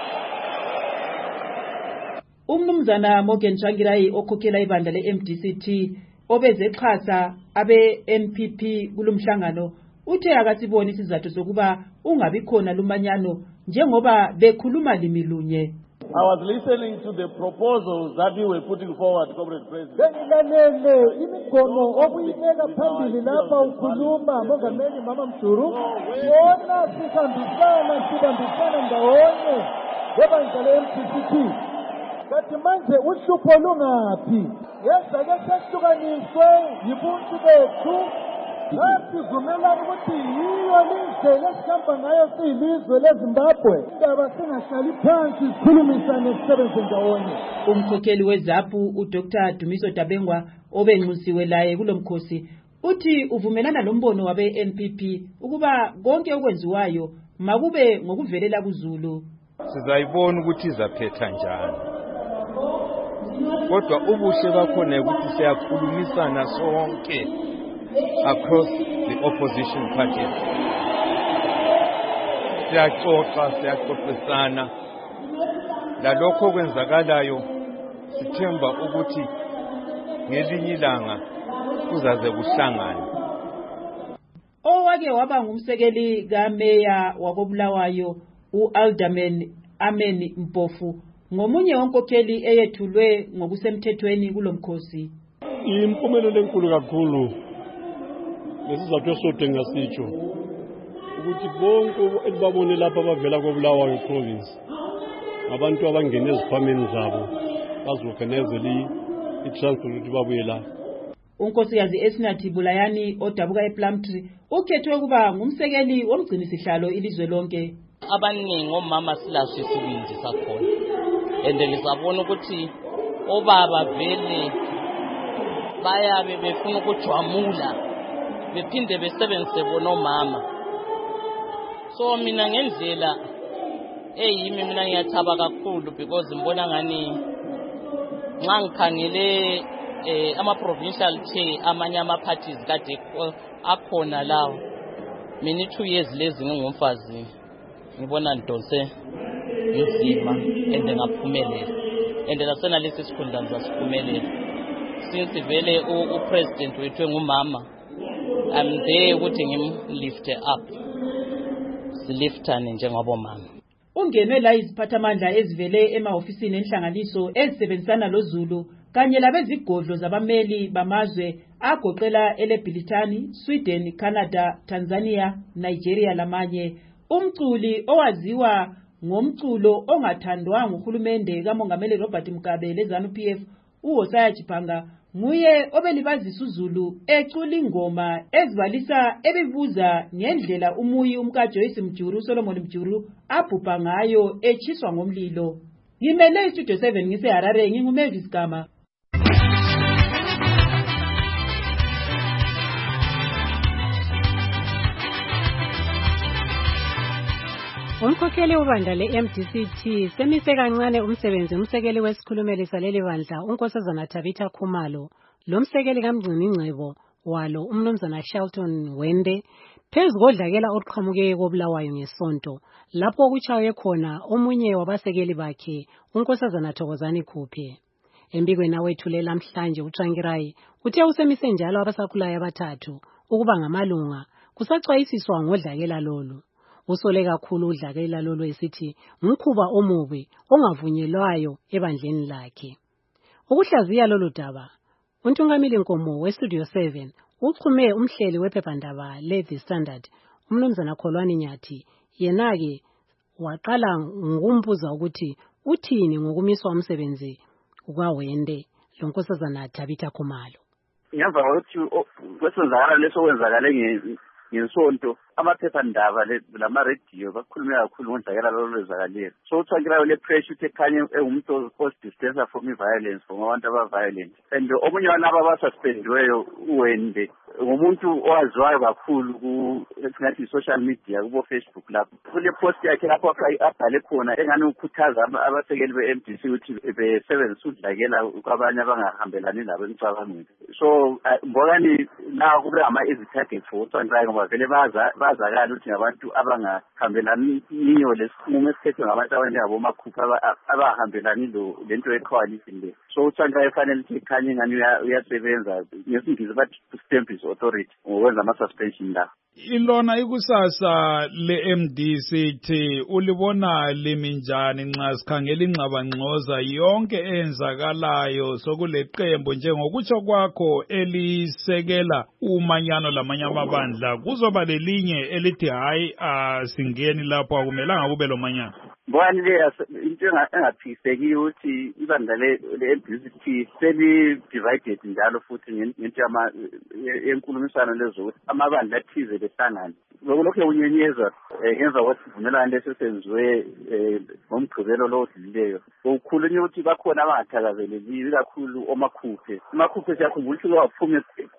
Umnumzana Morgan Tsvangirai okhokhela ibandla le-M D C T obezexhasa abe-N P P kulumhlangano uthe akasiboni isizathu sokuba ungabi khona lumanyano njengoba bekhuluma limilunye. I was listening to the proposals that you were putting forward, Comrade President. Sengilalele imikhono okuyibeka phambili lapha ukhuluma mongameli Mama Mjuru. Wona sihambisana sibambisana ndawonye ngebandla le-M P C P. Kathi manje uhlupho lungaphi? Yeza ke sehlukaniswe yibuntu bethu. Sasivumelana ukuthi yiyo lindlela esihamba ngayo siyilizwe leZimbabwe. Indaba singahlali phansi sikhulumisane sisebenze ndawonye. Umkhokheli weZAPU uDr Dumiso Dabengwa obenxusiwe laye kulomkhosi uthi uvumelana lombono wabe-N P P ukuba konke okwenziwayo makube ngokuvelela kuZulu. Sizayibona ukuthi izaphetha njani. Kodwa ubuhle bakhona ukuthi siyakhulumisana sonke across the opposition parties. siyaxoxa siyaxoxisana lalokho kwenzakalayo sithemba ukuthi ngelinye ilanga kuzaze kuhlangane. Owake waba ngumsekeli kameya wakoBulawayo uAlderman Amen Mpofu ngomunye wonkokheli eyethulwe ngokusemthethweni kulomkhosi. Impumelelo enkulu kakhulu lesizathu esodwa ngasitsho ukuthi bonke elibabone lapha abavela koBulawayo province abantu abangena ezikhwameni zabo bazoorganizela i-transfer ukuthi babuye la. Unkosikazi Esinathi Bulayani odabuka ePlumtree ukhethwe kuba ngumsekeli womgcinisihlalo ilizwe lonke. Abaningi omama silaso isibindi sakhona ende lisabona ukuthi obaba vele bayabe befuna ukujwamula bephinde besebenzise bona omama. So mina ngendlela eyimi mina ngiyathaba kakhulu because ngibona ngani nxa ngikhangele eh ama provincial chair amanye ama parties kade akhona lawo mina two years lezi ngingumfazi ngibona ndonse ngizima ende ngaphumelela ende lasena lesi sikhundla ngizasiphumelela since vele u president wethu engumama I'm there ukuthi ngimlift up siliftane njengabomama. Ungenwe la iziphathamandla ezivele emahofisini enhlanganiso ezisebenzisana loZulu kanye labezigodlo zabameli bamazwe agoqela eleBritani, Sweden, Canada, Tanzania, Nigeria lamanye. Umculi owaziwa ngomculo ongathandwa nguhulumende kaMongameli Robert Mugabe leZANU P F uHosea Chipanga nguye obelibazisa uZulu ecula ingoma ezibalisa ebibuza ngendlela umuyi umkaJoyce Mjuru Solomon Mjuru abhubha ngayo echiswa ngomlilo. Ngimele iStudio seven ngiseHarare nginguMavis Gama. Umkhokheli webandla le-M D C T semise kancane umsebenzi umsekeli wesikhulumeli saleli bandla unkosazana Tabitha Khumalo lomsekeli kamgcini ingcebo walo umnumzana Shelton Wende phezu kodlakela oqhamuke koBulawayo ngesonto lapho kuchawe khona omunye wabasekeli bakhe unkosazana Thokozani Khuphe. Embikweni awethulela namhlanje uTrangirai uthe usemise njalo abasakhulayo abathathu ukuba ngamalunga kusacwayisiswa ngodlakela lolu. Usole kakhulu udlakela lolu esithi ngumkhuba omubi ongavunyelwayo ebandleni lakhe. Ukuhlaziya lolu daba uNtungamili Nkomo weStudio seven uchume umhleli wephephandaba le-The Standard umnumzana Kholwani Nyathi yena-ke waqala ngokumbuza ukuthi uthini ngokumiswa umsebenzi kukaWende lonkosazana Tabitha Khumalo. Ngemva kokuthi kwesenzakala leso kwenzakale ngesonto amaphephandaba lama-radio bakhulume kakhulu ngodlakela lolu lwezakalile. So uTrangirai le pressure ukuthi ekhanye engumuntu osidistance from i-violence from abantu aba-violent. And omunye walaba abasuspendiweyo uWende ngumuntu owaziwayo kakhulu ku-esingathi i-social media kubo-Facebook lapho. Kule post yakhe lapho abhale khona engani ukhuthaza abasekeli be-M D C ukuthi besebenzise udlakela kwabanye abangahambelani labo emicabangweni. So mbonani la kube ama-easy target for uTrangirai ngoba vele baza bazakala ukuthi ngabantu abangahambelani niyo lesinqumo esithethwe ngabantu abanjengabo makhupha abahambelani lento ecoalition le. So uTrangirai fanele ukuthi ikhanye ingani uyasebenza ngesingisi bathi stamp his authority ngokwenza ama-suspension la. Ilona ikusasa le-M D C T ulibona limi njani nxa sikhangela ingxabangxoza yonke eyenzakalayo sokule qembu njengokutsho kwakho elisekela umanyano lamanye amabandla kuzoba lelinye elithi hayi asingeni lapho akumelanga kube lo manyano? Mbona le into engaphikisekiyo ukuthi ibandla le-M D C T seli-divided njalo futhi ngento yenkulumisano lezokuthi amabandla athize behlangane. Lokho kunyenyezwa ngemva kwesivumelwano leso senziwe ngomgqibelo lo odlulileyo. Ukukhulunywa ukuthi bakhona abangathakazeleli kakhulu omakhuphe. Amakhuphe siyakhumbula ukuthi waphuma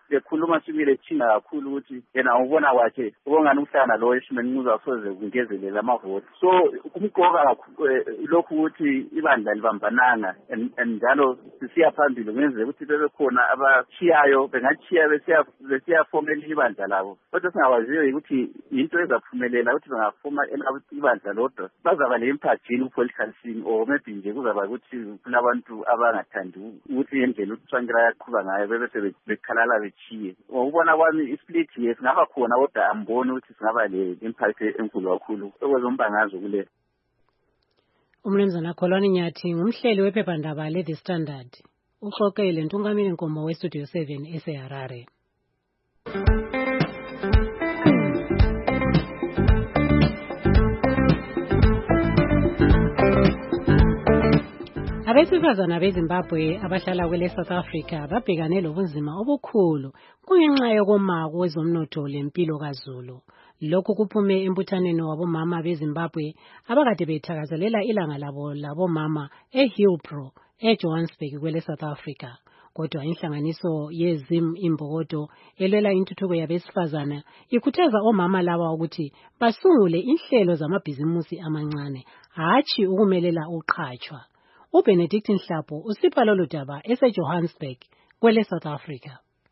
bekhuluma sibile thinga kakhulu ukuthi yena ubona kwakhe ukongani uhlana lo eshimeni uzasoze kungezelela amavoti. So kumqoka lokhu ukuthi ibandla libambananga njalo sisiya phambili ngenze ukuthi bebe khona abachiyayo bengachiya besiya besiya formela ibandla labo. Kodwa singawaziyo ukuthi into ezaphumelela ukuthi bangafoma ibandla lodwa bazaba le impact in political scene or maybe nje kuzaba ukuthi kunabantu abangathandi ukuthi indlela uThwangira yaqhuba ngayo bebe bekhalala bechiye. Ukubona kwami isplit yes ngaba khona kodwa amboni ukuthi singaba le impact enkulu kakhulu okwezombangazo kule. Umnumzana Kholwane Nyathi ngumhleli wephephandaba le The Standard. Uxoxele Ntungameni Nkomo we Studio seven eseHarare. Abesifazana beZimbabwe abahlala kwele South Africa babhekane lobunzima obukhulu kungenxa yokoma kwezomnotho lempilo kaZulu. Lokhu kuphume embuthaneni wabomama beZimbabwe abakade bethakazelela ilanga labo labomama eHillbrow eJohannesburg kwele South Africa. Kodwa inhlanganiso yeZim Imbokodo elwela intuthuko yabesifazana ikhuthaza omama laba ukuthi basungule inhlelo zamabhizimusi amancane hatshi ukumelela uqhatshwa. uBenedict Nhlapo usipha lolu daba eseJohannesburg kwele South Africa.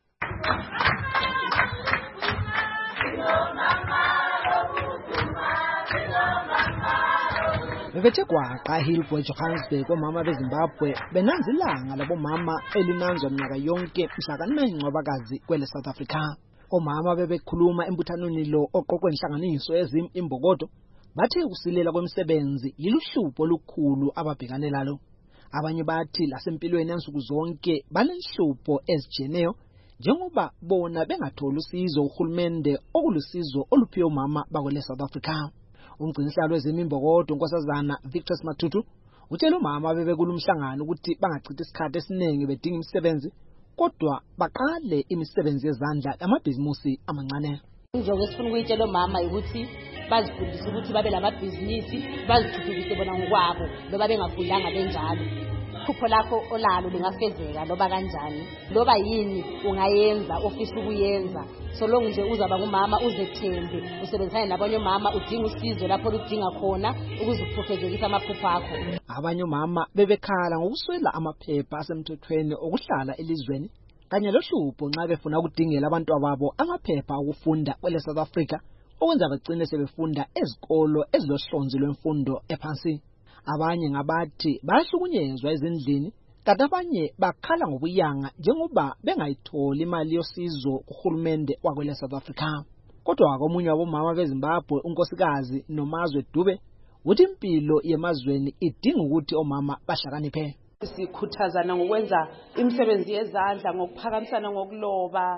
Bethe kwaqa Hillbrow Johannesburg omama beZimbabwe benanza ilanga labomama elinanzwa minyaka yonke mhla ka nine Ncwabakazi kwele South Africa. Omama bebekhuluma embuthanweni lo oqoqwe inhlanganiso yeZim Imbokodo bathe ukusilela kwemisebenzi yiluhlupho olukhulu ababhekane lalo. Abanye bathi lasempilweni yansuku zonke balenhlupho ezijeneyo njengoba bona bengathola usizo uhulumende okulusizo oluphiwe omama bakwele South Africa. Umgcinisihlalo weZim Imbokodo uNkosazana Victor Matutu utshela umama bebekulumhlangano ukuthi bangachitha isikhathi esiningi bedinga imisebenzi kodwa baqale imisebenzi yezandla amabhizimusi amancane. Njengoba sifuna ukuyitshela omama ukuthi bazifundise ukuthi babe lamabhizinisi bazithuthukise bona ngokwabo loba bengafundanga benjalo. Iphupho lakho olalo lingafezeka loba kanjani loba yini ungayenza ofisa ukuyenza so long nje uzaba ngumama uzethembe usebenzisana nabanye mama udinga usizo lapho udinga khona ukuze uprofezekise amaphupho akho. Abanye mama bebekhala ngokuswela amaphepha asemthethweni okuhlala elizweni kanye lohlupho nxa befuna ukudingela abantu ababo amaphepha okufunda kwele South Africa okwenza bagcine sebefunda ezikolo ezilohlonzi lwemfundo ephansi. Abanye ngabathi bahlukunyezwa ezindlini kanti abanye bakhala ngobuyanga njengoba bengayitholi imali yosizo kuhulumende wakwele South Africa. Kodwa komunye wabomama beZimbabwe unkosikazi Nomazwe Dube uthi impilo yemazweni idinga ukuthi omama bahlakaniphe. Sikhuthazana ngokwenza imisebenzi yezandla ngokuphakamisana ngokuloba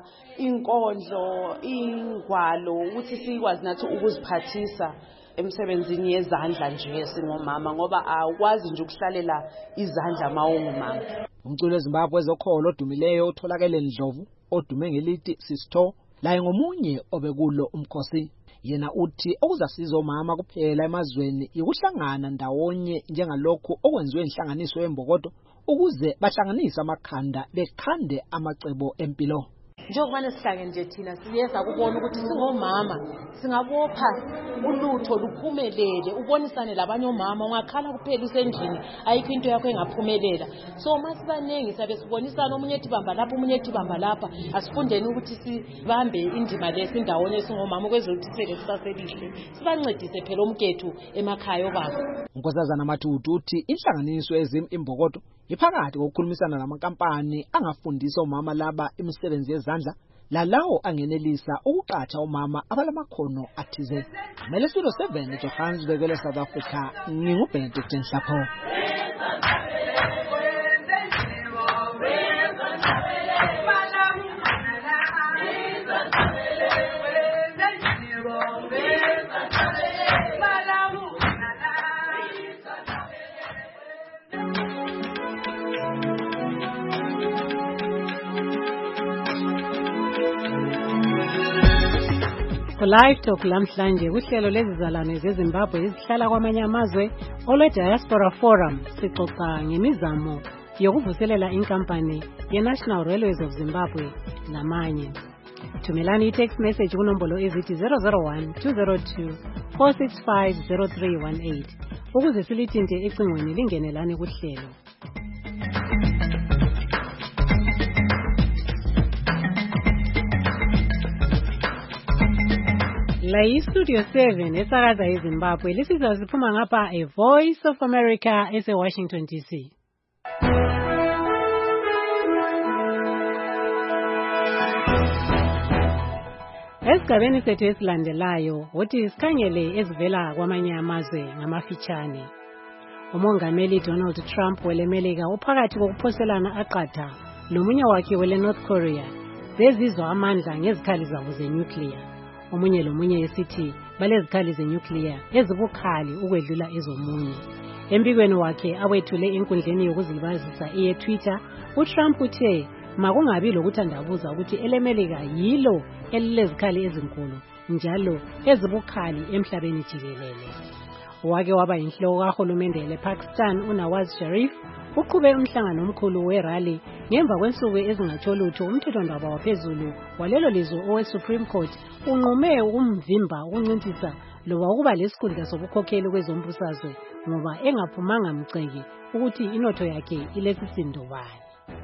inkondlo ingwalo ukuthi sikwazi nathi ukuziphathisa emsebenzini yezandla nje singomama ngoba awukwazi nje ukuhlalela izandla mawungumama. Umculo weZimbabwe ezokholo odumileyo utholakele Ndlovu odume ngelithi Sisto laye ngomunye obekulo umkhosi. Yena uthi okuzasiza omama kuphela emazweni yokuhlangana ndawonye njengalokho okwenziwe inhlanganiso yeMbokodo ukuze bahlanganise amakhanda bekhande amacebo empilo. Njengoba nesihlangene nje thina siyeza ukubona ukuthi singomama singabopha ulutho luphumelele ubonisane labanye omama ungakhala kuphela usendlini ayikho into yakho engaphumelela. So masibanengi sabe sibonisana omunye ethi bamba lapha omunye ethi bamba lapha asifundeni ukuthi sibambe indima lesi ndawonye singomama ukwezokuthi sele sisaselihle sibancedise phela umkethu emakhaya obaba. Unkosazana Matutu uthi inhlanganiso yeZim Imbokodo iphakathi kokukhulumisana namakampani angafundisa omama laba imisebenzi yezandla lalawo angenelisa ukuqatha omama abalamakhono athize. Kumele Studio seven eJohannesburg kwele South Africa nginguBenedict Nhlapo. Live Talk lamhlanje uhlelo lezizalwane zeZimbabwe ezihlala kwamanye amazwe olwe Diaspora Forum sixoxa ngemizamo yokuvuselela inkampani ye-National Railways of Zimbabwe namanye. Thumelani i-text message kunombolo ezithi zero zero one two zero two four six five zero three one eight ukuze silithinte ecingweni lingenelane kuhlelo. La yi-Studio seven esakaza eZimbabwe lisiza siphuma ngapha a Voice of America ese-Washington D C. Esigabeni sethu esilandelayo wothi sikhangele ezivela kwamanye amazwe ngamafitshane. Umongameli Donald Trump welemelika uphakathi kokuphoselana aqatha lomunye wakhe wele North Korea zezizwa amandla ngezikhali zabo zenuclear. Omunye lomunye esithi balezikhali zenuclear ezibukhali ukwedlula ezomunye. Embikweni wakhe awethule inkundleni yokuzilibazisa iye Twitter, uTrump uthe makungabi lokuthandabuza ukuthi elemelika yilo elilezikhali ezinkulu njalo ezibukhali emhlabeni jikelele. Wake waba inhloko kahulumende lePakistan uNawaz Sharif uqhube umhlangano omkhulu werally ngemva kwensuku ezingatholutho umthethondaba waphezulu walelo lizwe owe-Supreme Court unqume umvimba ukuncintisa loba ukuba lesikhundla sobukhokheli kwezombusazwe ngoba engaphumanga mceki ukuthi inotho yakhe ilesisindo bani.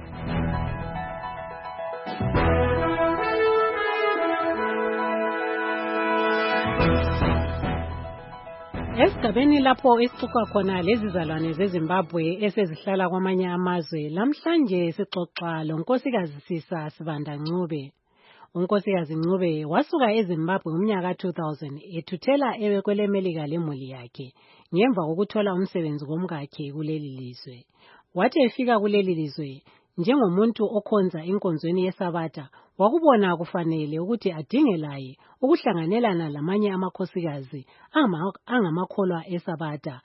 Esigabeni lapho isixoxa khona lezizalwane zeZimbabwe esezihlala kwamanye amazwe lamhlanje sixoxa lonkosikazi Sisa Sibanda Ncube. Unkosikazi Ncube wasuka eZimbabwe ngomnyaka two thousand ethuthela ewe kwelemelika lemuli yakhe ngemva kokuthola umsebenzi komkakhe kuleli lizwe. Wathi efika kuleli lizwe njengomuntu okhonza inkonzweni yeSabatha wakubona kufanele ukuthi adingelaye ukuhlanganelana lamanye amakhosikazi angamakholwa eSabatha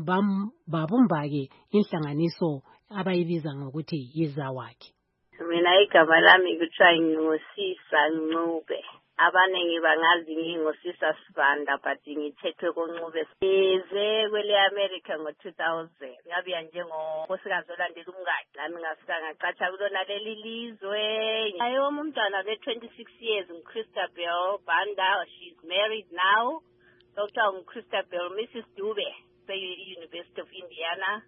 babumbake inhlanganiso abayibiza ngokuthi yizawakhe. Mina igama lami kuthiwa ngingosisa Ncube. Abaningi bangazi ngingosisa Sibanda but ngithethwe koNcube. Ize kwele America ngo two thousand. Ngabiya njengonkosikazi olandela umkakhe. Nami ngafika ngacatsha kulona leli lizwe. Ayo umntwana le twenty-six years uChristabel Banda. She's married now. Doctor Christabel Missus Dube, University of Indiana.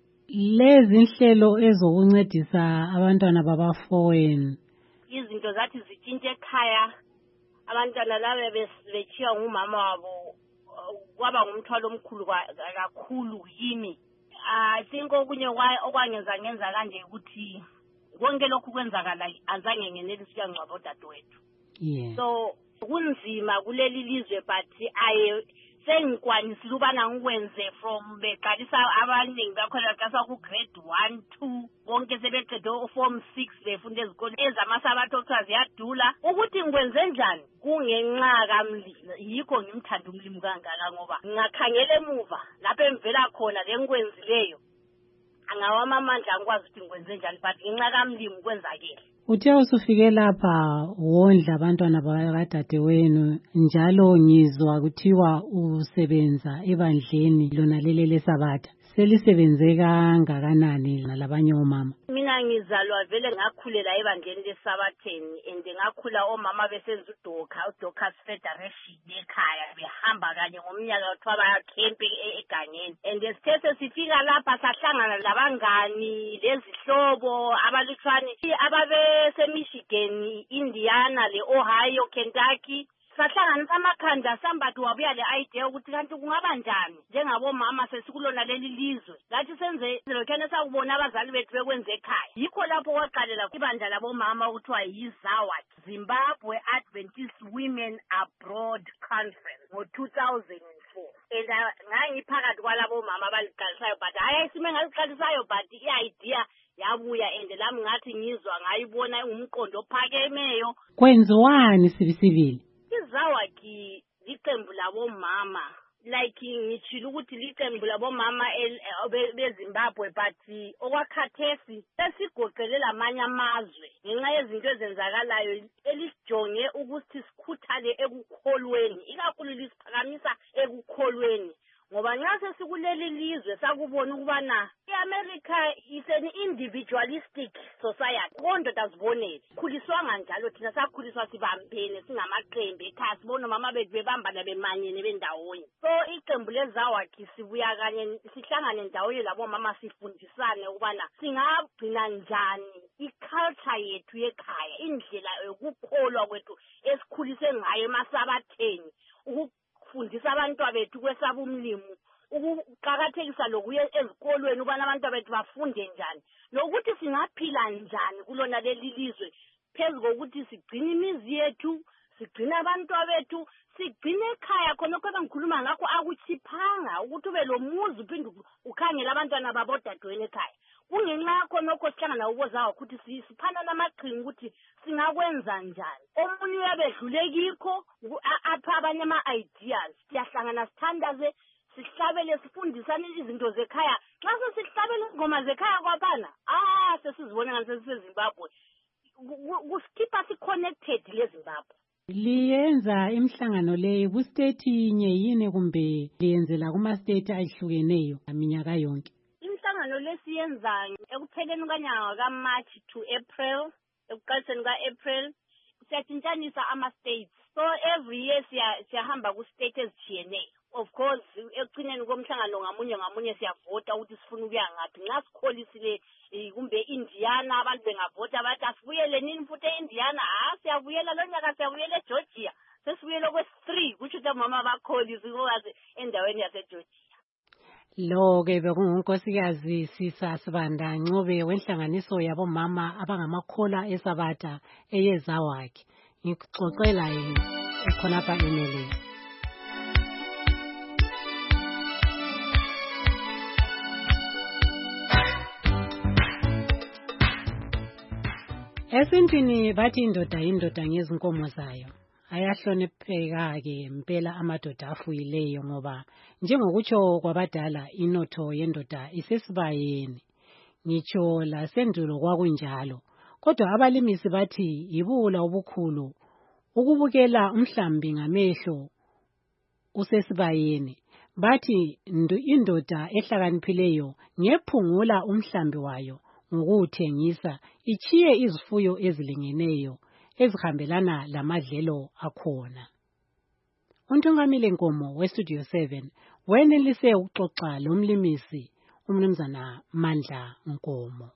Lezi inhlelo ezokuncedisa abantwana babafowenu. Izinto zathi zitshintshe ekhaya. Abantwana laba bechiya ngumama wabo kwaba ngumthwalo omkhulu kakhulu yimi. I think okunye okwangenza ngenza kanje ukuthi konke lokhu kwenzakala azange ngenelisi ukungcwaba dadewethu. Yeah. So kunzima kuleli lizwe but I sengikwanisile ubana ngikwenze from beqalisa abaningi bakhona baqasa ku grade one two bonke sebeqede form six befunda ezikoleni ezamasabatha okuthiwa ziyadula ukuthi ngikwenze njani kungenxa kamlilo yikho ngimthanda umlimi kangaka ngoba ngingakhangela emuva lapho emvela khona lengikwenzileyo angawama amandla angikwazi ukuthi ngikwenze njani but ngenxa kamlimi kwenzakele. Uthe usufike lapha wondla abantwana bakadadewenu njalo ngizwa kuthiwa usebenza ebandleni lona leli leSabatha. Selisebenze kangakanani nalabanye omama? Mina ngizalwa vele ngakhulela ebandleni leSabatheni and ngakhula omama besenza uDoka uDoka's Federation ekhaya behamba kanye ngomnyaka othiwa baya camp egangeni and sithe sifika lapha sahlangana labangani lezihlobo abalutshwane ababe seMichigan, Indiana, le Ohio, Kentucky. Sahlanganisa amakhanda sambathi wabuya le idea ukuthi kanti kungaba njani njengabo mama sesikulona leli lizwe lathi senze lokhane sakubona abazali bethu bekwenze ekhaya. Yikho lapho kwaqalela ibandla labo mama ukuthiwa yiZawat, Zimbabwe Adventist Women Abroad Conference ngo two thousand four. And ngangiphakathi kwalabo mama abaliqalisayo but hayi isime ngaliqalisayo but i-idea yabuya and lami ngathi ngizwa ngayibona umqondo ophakemeyo. Kwenziwani sibisibili? Izawakhe liqembu labo mama like ngitshila ukuthi liqembu labo mama beZimbabwe but okwakhathesi sesigoqelela amanye amazwe ngenxa yezinto ezenzakalayo elijonge ukuthi sikhuthale ekukholweni ikakhulu lisiphakamisa ekukholweni ngoba nxa sesikuleli lizwe sakubona ukubana iAmerica is an individualistic society. Konke dasibonele. Khuliswanga njalo thina sakhuliswa sibambene singamaqembu ekhaya sibona mama bethu bebambana bemanyene bendawonye. So iqembu lezawakhe sibuya kanye sihlangane ndawonye labo mama sifundisane ukubana singagcina njani iculture yethu yekhaya, indlela yokukholwa kwethu esikhulise ngayo emasabatheni, ukufundisa abantwana bethu kwesaba umlimo, ukuqakathekisa lokuye ezikolweni ubana abantu bethu bafunde njani, nokuthi singaphila njani kulona leli lizwe phezu kokuthi sigcine imizi yethu, sigcine abantwana bethu, sigcine ekhaya khona kodwa ngikhuluma ngakho akuchiphanga ukuthi ube lo muzi uphinde ukhangela abantwana babodadweni ekhaya. Kungenxa yakho nokho sihlangana ubozayo ukuthi siphana namaqhinga ukuthi singakwenza njani. Omunye uyabedlulekikho apha abanye ama-ideas, siyahlangana sithandaze, sihlabele sifundisane izinto zekhaya. Xa sesihlabele izingoma zekhaya kwabana ah sesizibona ngani sesiseZimbabwe, kusikhipha si-connected leZimbabwe. Liyenza imihlangano leyo ku-state yinye yini kumbe liyenzela kuma-state ayihlukeneyo minyaka yonke? Imihlangano lesiyenza ekupheleni kanyanga kaMarch to April, ekuqaliseni ka-April siyatshintshanisa ama-states. So every year siyahamba ku-state ezitshiyeneyo. Of course ekugcineni komhlangano ngamunye ngamunye siyavota ukuthi sifuna ukuya ngaphi. Nxa sikholisile kumbe Indiana abantu bengavota bathi asibuyele nini futhi eIndiana, ah siyabuyela lo nyaka siyabuyela eGeorgia, sesibuyele kwesi-three kusho ukuthi mama bakholisi ngokazi endaweni yaseGeorgia. Lo ke bekungunkosikazi Sisa Sibanda Ncube wenhlanganiso yabomama abangamakhola eSabatha eyezawakhe. Ngixoxela yini ekhonapha eMelele. Esintwini bathi indoda indoda ngezinkomo zayo. Ayahlonipheka ke impela amadoda afuyileyo ngoba njengokutsho kwabadala inotho yendoda isesibayeni. Ngitsho lasendulo kwakunjalo. Kodwa abalimisi bathi yibula ubukhulu ukubukela umhlambi ngamehlo usesibayeni. Bathi indoda ehlakaniphileyo ngephungula umhlambi wayo ngokuthengisa ichiye izifuyo ezilingeneyo ezihambelana lamadlelo akhona. Untungamile Nkomo weStudio seven wenelise ukuxoxa lomlimisi umnumzana Mandla Nkomo.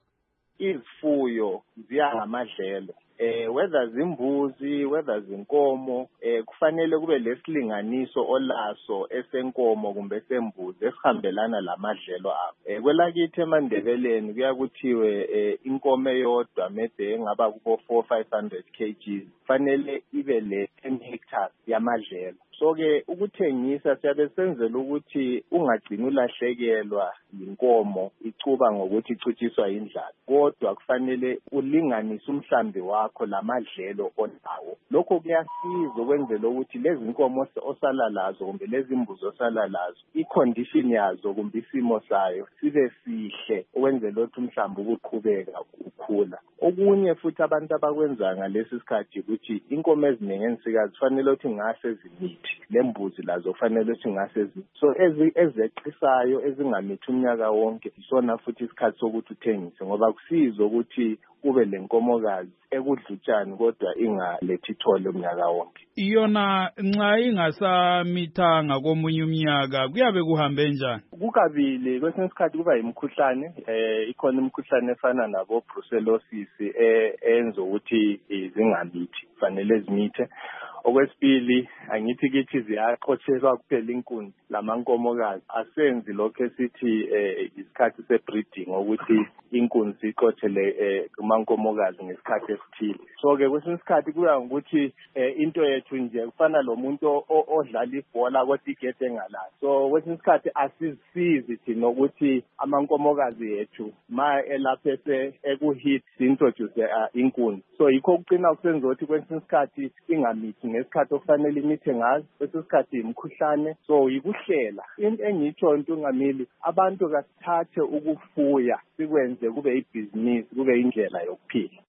Izifuyo ziyangamadlelo. Eh whether zimbuzi whether zinkomo eh kufanele kube lesilinganiso olaso esenkomo kumbe sembuzi esihambelana lamadlelo abo. Eh kwelakithi eMandebeleni kuyakuthiwe eh inkomo eyodwa maybe engaba kubo four five hundred kilograms kufanele ibe le ten hectares yamadlelo. So ke ukuthengisa siyabe senzela ukuthi ungagcina ulahlekelwa inkomo icuba ngokuthi icutshiswa indlala, kodwa kufanele ulinganise umhlambi wakho lamadlelo onawo. Lokho kuyasiza ukwenzela ukuthi lezi inkomo osala lazo kumbe lezi imbuzi osala lazo icondition yazo kumbe isimo sayo sibe sihle ukwenzela ukuthi umhlambi ukuqhubeka ukukhula. Okunye futhi abantu abakwenza ngalesi sikhathi ukuthi inkomo eziningi ensikazi kufanele ukuthi ngase zimithi, lembuzi lazo kufanele ukuthi ngase zi so ezi ezeqisayo ezingamithi umnyaka wonke isona futhi isikhathi sokuthi uthengise ngoba kusiza ukuthi kube lenkomokazi ekudlutshani kodwa ingalethi ithole umnyaka wonke. Iyona nxa ingasamithanga komunye umnyaka kuyabe kuhambe njani? Kukabili kwesinye isikhathi kuba imikhuhlane eh ikhona imikhuhlane efana nabo brucellosis eh enza ukuthi zingamithi fanele zimithe. Okwesibili angithi kithi ziyaqotshelwa kuphela inkunzi lamankomokazi asenzi lokho esithi eh isikhathi sebreeding ukuthi inkunzi iqothele kumankomokazi ngesikhathi esithile. So ke kwesinye isikhathi kuya ukuthi into yethu nje kufana lo muntu odlala ibhola kodwa igede engalazi. So kwesinye isikhathi asisizi thina ukuthi amankomokazi yethu ma elaphe ekuhit introduce inkunzi. So yikho kucina kusenza ukuthi kwesinye isikhathi ingamithi ngesikhathi ofanele imithe ngazo, kwesinye isikhathi imkhuhlane. So yikuhlela into engitsho Ntungamili, abantu kasithathe ukufuya sikwenze kube ibhizinisi, kube indlela yokuphila.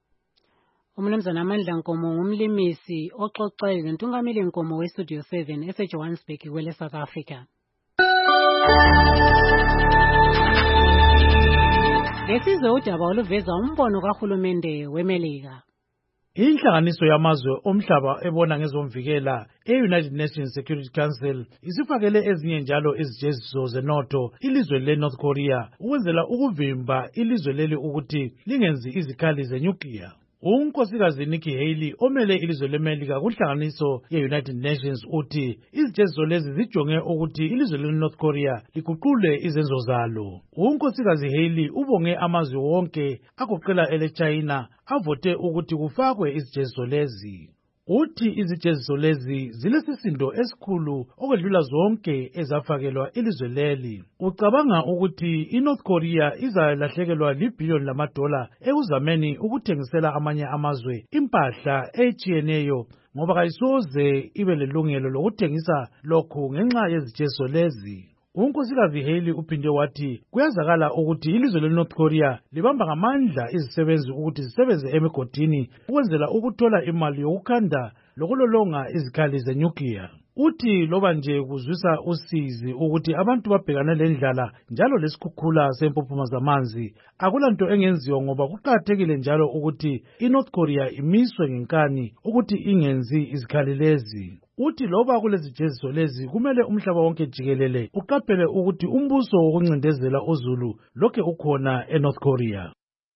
Umnumzana Amandla Nkomo ngumlimisi oxoxele Ntungamile Nkomo weStudio seven eseJohannesburg kwele South Africa. Lesizwe udaba oluveza umbono kahulumende weMelika. Inhlanganiso yamazwe omhlaba ebona ngezomvikela e-United Nations Security Council isifakele ezinye njalo izijeziso zenotho ilizwe le-North Korea ukwenzela ukuvimba ilizwe leli ukuthi lingenzi izikhali zenyukliya. Unkosikazi Nikki Haley omele ilizwe leMelika kuhlanganiso ye-United Nations uthi izijeziso lezi zijonge ukuthi ilizwe le-North Korea liguqule izenzo zalo. Unkosikazi Haley ubonge amazwe wonke agoqela ele-China avote ukuthi kufakwe izijeziso lezi. Uthi izijeziso lezi zilesisindo esikhulu okwedlula zonke ezafakelwa ilizwe leli. Ucabanga ukuthi iNorth Korea izalahlekelwa libhiliyoni lamadola ekuzameni ukuthengisela amanye amazwe impahla etshiyeneyo ngoba kayisoze ibe lelungelo lokuthengisa lokhu ngenxa yezijeziso lezi. Unkosikazi Haley uphinde wathi kuyazakala ukuthi ilizwe le-North Korea libamba ngamandla izisebenzi ukuthi zisebenze emigodini ukwenzela ukuthola imali yokukhanda lokulolonga izikhali zenyukliya. Uthi loba nje kuzwisa usizi ukuthi abantu babhekane lendlala njalo lesikhukhula sempophoma zamanzi, akulanto engenziwa ngoba kuqakathekile njalo ukuthi iNorth Korea imiswe ngenkani ukuthi ingenzi izikhali lezi. Uthi loba kulezijeziso lezi kumele umhlaba wonke jikelele uqaphele ukuthi umbuso wokuncindezela uzulu lokhe ukhona eNorth Korea.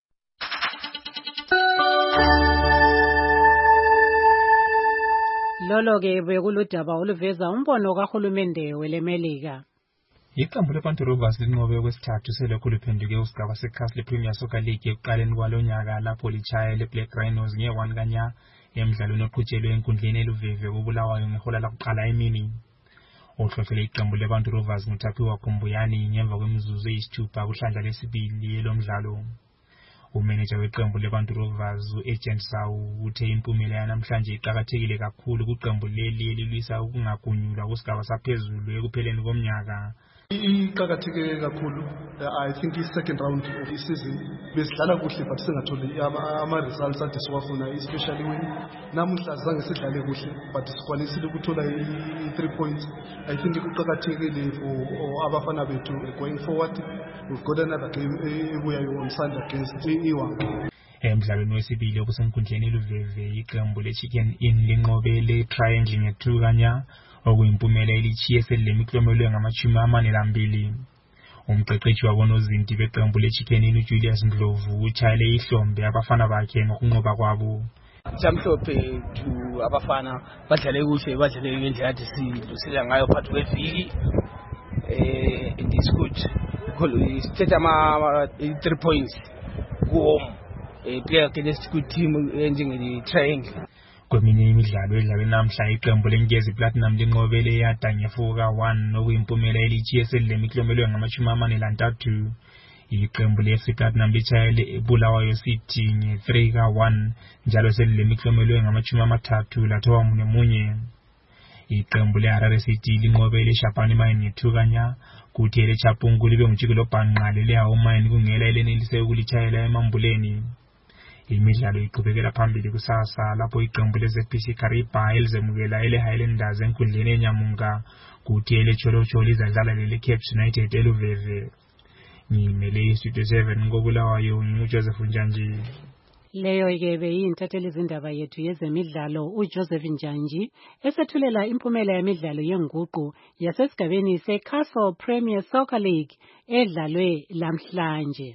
Lolo-ke bekuludaba oluveza umbono kahulumende weleMelika. Iqembu leBantu Rovers linqobe okwesithathu selokhu liphenduke usigaba seCastle Premier Soccer League ekuqaleni kwalo nyaka lapho litshaya leBlack Rhinos nge-one kanya emidlalweni oqhutshelwe enkundleni eluveve koBulawayo ngehola lakuqala emini. Uhlohlele iqembu leBantu Rovers nguThaphiwa Khumbuyani ngemva kwemizuzu eyisithupha kuhlandla lesibili elomdlalo. Umeneja weqembu leBantu Rovers uAgent Sawu uthe impumela yanamhlanje iqhakathekile kakhulu kuqembu leli elilwisa ukungagunyulwa kusigaba saphezulu ekupheleni komnyaka. Iqhakatheke kakhulu. I think i second round of the season besidlala kuhle but singatholi ama results ade siwafuna, especially win. Namuhla zange sidlale kuhle but sikwanisile ukuthola i three points. I think kuqhakathekile for abafana bethu going forward. We've got another game ebuyayo on Sunday against Iwang. Emdlalweni wesibili okusenkundleni eluveve iqembu leChicken Inn linqobe le-Triangle nge-two kanya okuyimpumela elichiye selemiklomelo ngamachumi amane lambili. Umqeqeshi wabonozinti beqembu leChicken Inn uJulius Ndlovu utshayele ihlombe abafana bakhe ngokunqoba kwabo. Jamhlophe to abafana badlale kuhle badlale ngendlela yathi sidlulisela ngayo phakathi kweviki. Eh it is good. We set ama three points go home. Eh play against good team ending the Triangle. Kweminye imidlalo edlalwe namhla iqembu leNkezi Platinum linqobele yadanyefuka one nokuyimpumela elichiye selemiklomelo ngamachumi amane lantathu. Iqembu le-F C Platinum litshayele eBulawayo City nge-three ka one njalo selemiklomelo ngamachumi amathathu lathoba munye munye. Iqembu le-Harare City linqobele eShapani Mine nge-two kanya kuthi eleChapungu libe ngujikelo bhanqa lelehawu Mine kungela elenelise ukulitshayela emambuleni. Imidlalo iqhubekela phambili kusasa lapho iqembu le-Z P C Kariba elizemukela ele-Highlanders enkundleni eNyamunga kuthi ele-Cholocho lizadlala lele-Cape United eluveve. Ngimele iStudio seven ngoBulawayo nguJoseph Njanji. Leyo-ke beyintatheli izindaba yethu yezemidlalo uJoseph Njanji esethulela impumela yemidlalo yenguqu yasesigabeni seCastle Premier Soccer League edlalwe lamhlanje.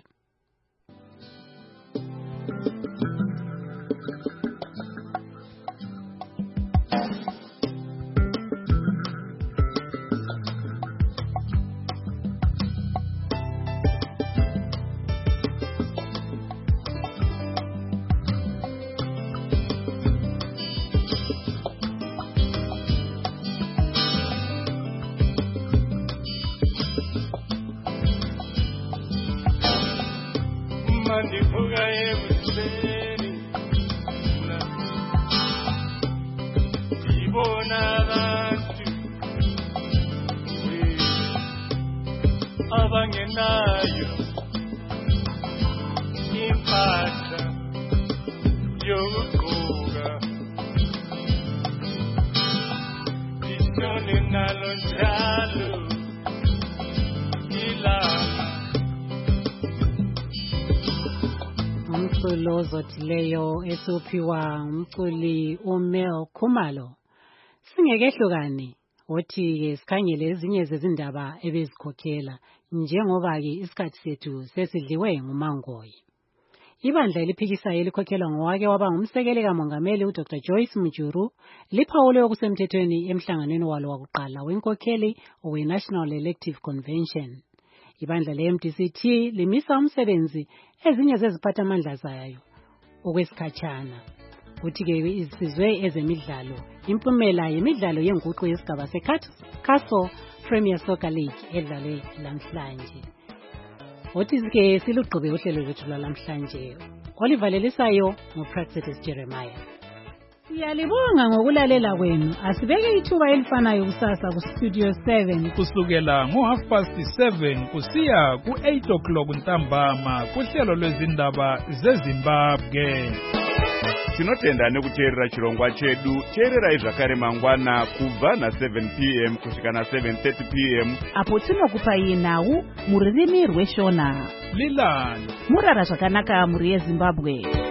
Abangenayo impahla yokugqoka isone nalo njalo umculo ozothileyo esuphiwa umculi uMel Khumalo. Singekehlukani othi ke sikhangele ezinye zezindaba ebezikhokhela njengoba ke isikhathi sethu sesidliwe ngumangoyi. Ibandla eliphikisayo elikhokhelwa ngowake waba ngumsekeli kamongameli uDr Joyce Mujuru liphawule okusemthethweni emhlanganweni walo wakuqala wenkokheli we-National Elective Convention. Ibandla le-M D C T limisa umsebenzi ezinye zeziphathamandla zayo okwesikhatshana. Kuthi-ke izisizwe ezemidlalo, impumela yemidlalo yenguqu yesigaba se-Castle Premier Soccer League edlalwe lamhlanje. Othi-ke silugqibe uhlelo lwethu lwalamhlanje. Olivalelisayo nguPractice Jeremiah. Siyalibonga ngokulalela kwenu. Asibeke ithuba elifanayo kusasa ku-Studio seven kusukela ngo-half past seven kusiya ku-eight o'clock ntambama kuhlelo lwezindaba zeZimbabwe. Tinotenda nekuteerera chirongwa chedu. Teerera zvakare mangwana kubva na seven p m kusvika na seven thirty p m apo tinokupai nhau mururimi rweshona. Lilani Murara zvakanaka muri yeZimbabwe.